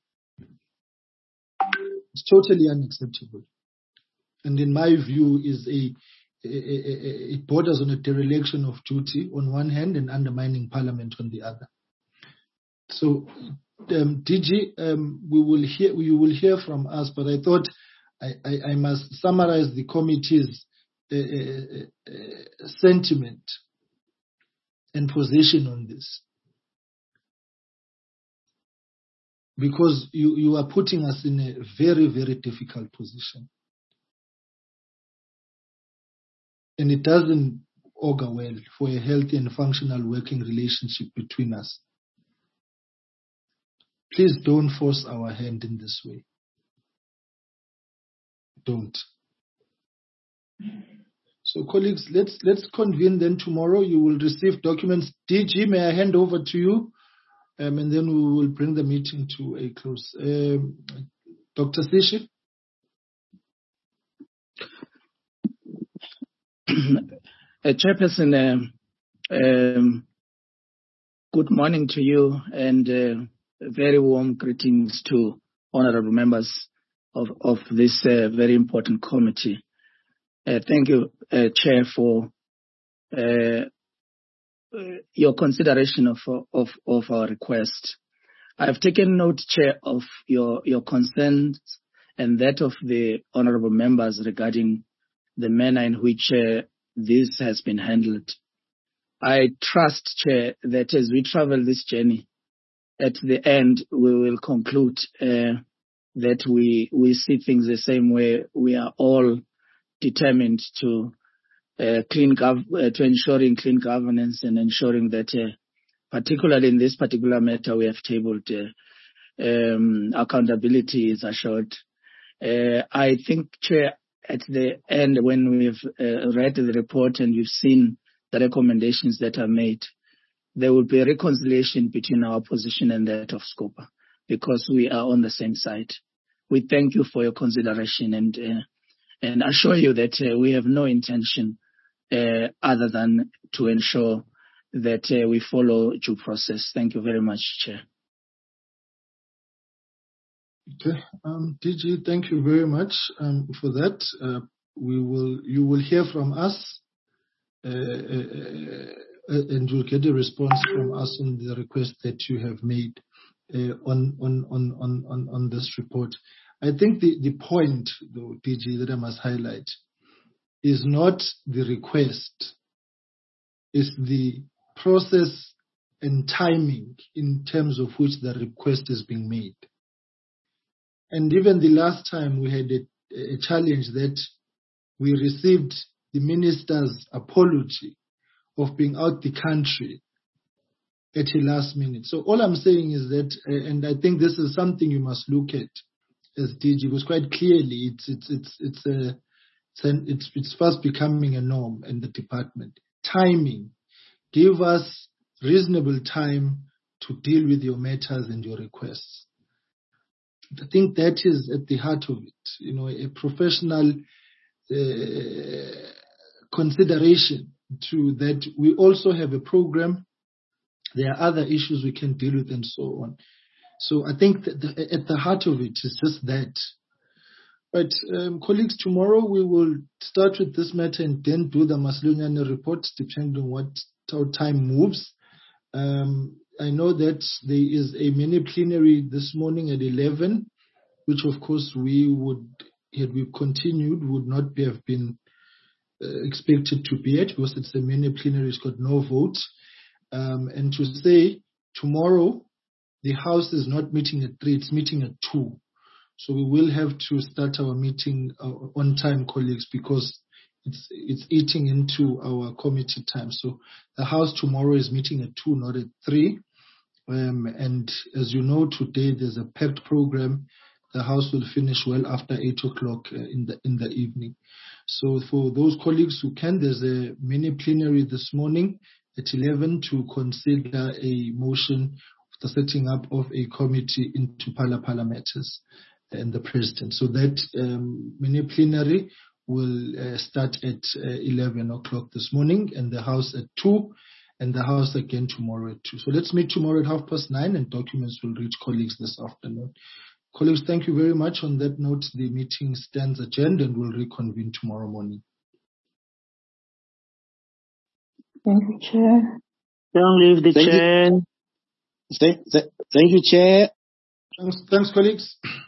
Speaker 1: It's totally unacceptable. And in my view, it borders on a dereliction of duty on one hand and undermining Parliament on the other. So, DG, you will hear from us, but I thought I must summarize the committee's sentiment and position on this. Because you are putting us in a very, very difficult position. And it doesn't augur well for a healthy and functional working relationship between us. Please don't force our hand in this way. Don't. So, colleagues, let's convene then tomorrow. You will receive documents. DG, may I hand over to you? And then we will bring the meeting to a close. Dr. Sishi?
Speaker 10: Chairperson, good morning to you and very warm greetings to honorable members of this very important committee. Thank you, Chair, for your consideration of our request. I have taken note, Chair, of your concerns and that of the honorable members regarding the manner in which this has been handled. I trust, Chair, that as we travel this journey, at the end we will conclude that we see things the same way. We are all determined to ensuring clean governance and ensuring that, particularly in this particular matter we have tabled, accountability is assured. I think, Chair, at the end, when we've read the report and you've seen the recommendations that are made, there will be a reconciliation between our position and that of SCOPA, because we are on the same side. We thank you for your consideration and assure you that we have no intention other than to ensure that we follow due process. Thank you very much, Chair.
Speaker 1: Okay, DG, thank you very much for that. You will hear from us, and you'll get a response from us on the request that you have made on this report. I think the point, though, DG, that I must highlight is not the request, it's the process and timing in terms of which the request is being made. And even the last time we had a challenge that we received the minister's apology of being out the country at a last minute. So all I'm saying is that, and I think this is something you must look at as DG, because quite clearly it's fast becoming a norm in the department. Timing. Give us reasonable time to deal with your matters and your requests. I think that is at the heart of it. A professional consideration to that. We also have a program. There are other issues we can deal with and so on. So I think that at the heart of it is just that. But colleagues, tomorrow we will start with this matter and then do the Masilonyane reports, depending on how time moves. I know that there is a mini plenary this morning at 11, which of course we would, had we continued, would not have been expected to be at, because it's a mini plenary, it's got no vote. And to say tomorrow the House is not meeting at 3, it's meeting at 2. So we will have to start our meeting on time, colleagues, because it's eating into our committee time. So the House tomorrow is meeting at 2, not at 3. And as you know, today there's a packed program. The House will finish well after 8 o'clock in the evening. So for those colleagues who can, there's a mini plenary this morning at 11 to consider a motion for the setting up of a committee into Phala matters and the President. So that mini plenary will start at 11 o'clock this morning, and the House at 2, and the House again tomorrow at 2. So let's meet tomorrow at 9:30, and documents will reach colleagues this afternoon. Colleagues, thank you very much. On that note, the meeting stands adjourned and will reconvene tomorrow morning.
Speaker 7: Thank you, Chair.
Speaker 8: Don't leave the chair.
Speaker 9: Thank you, Chair.
Speaker 1: Thanks, colleagues.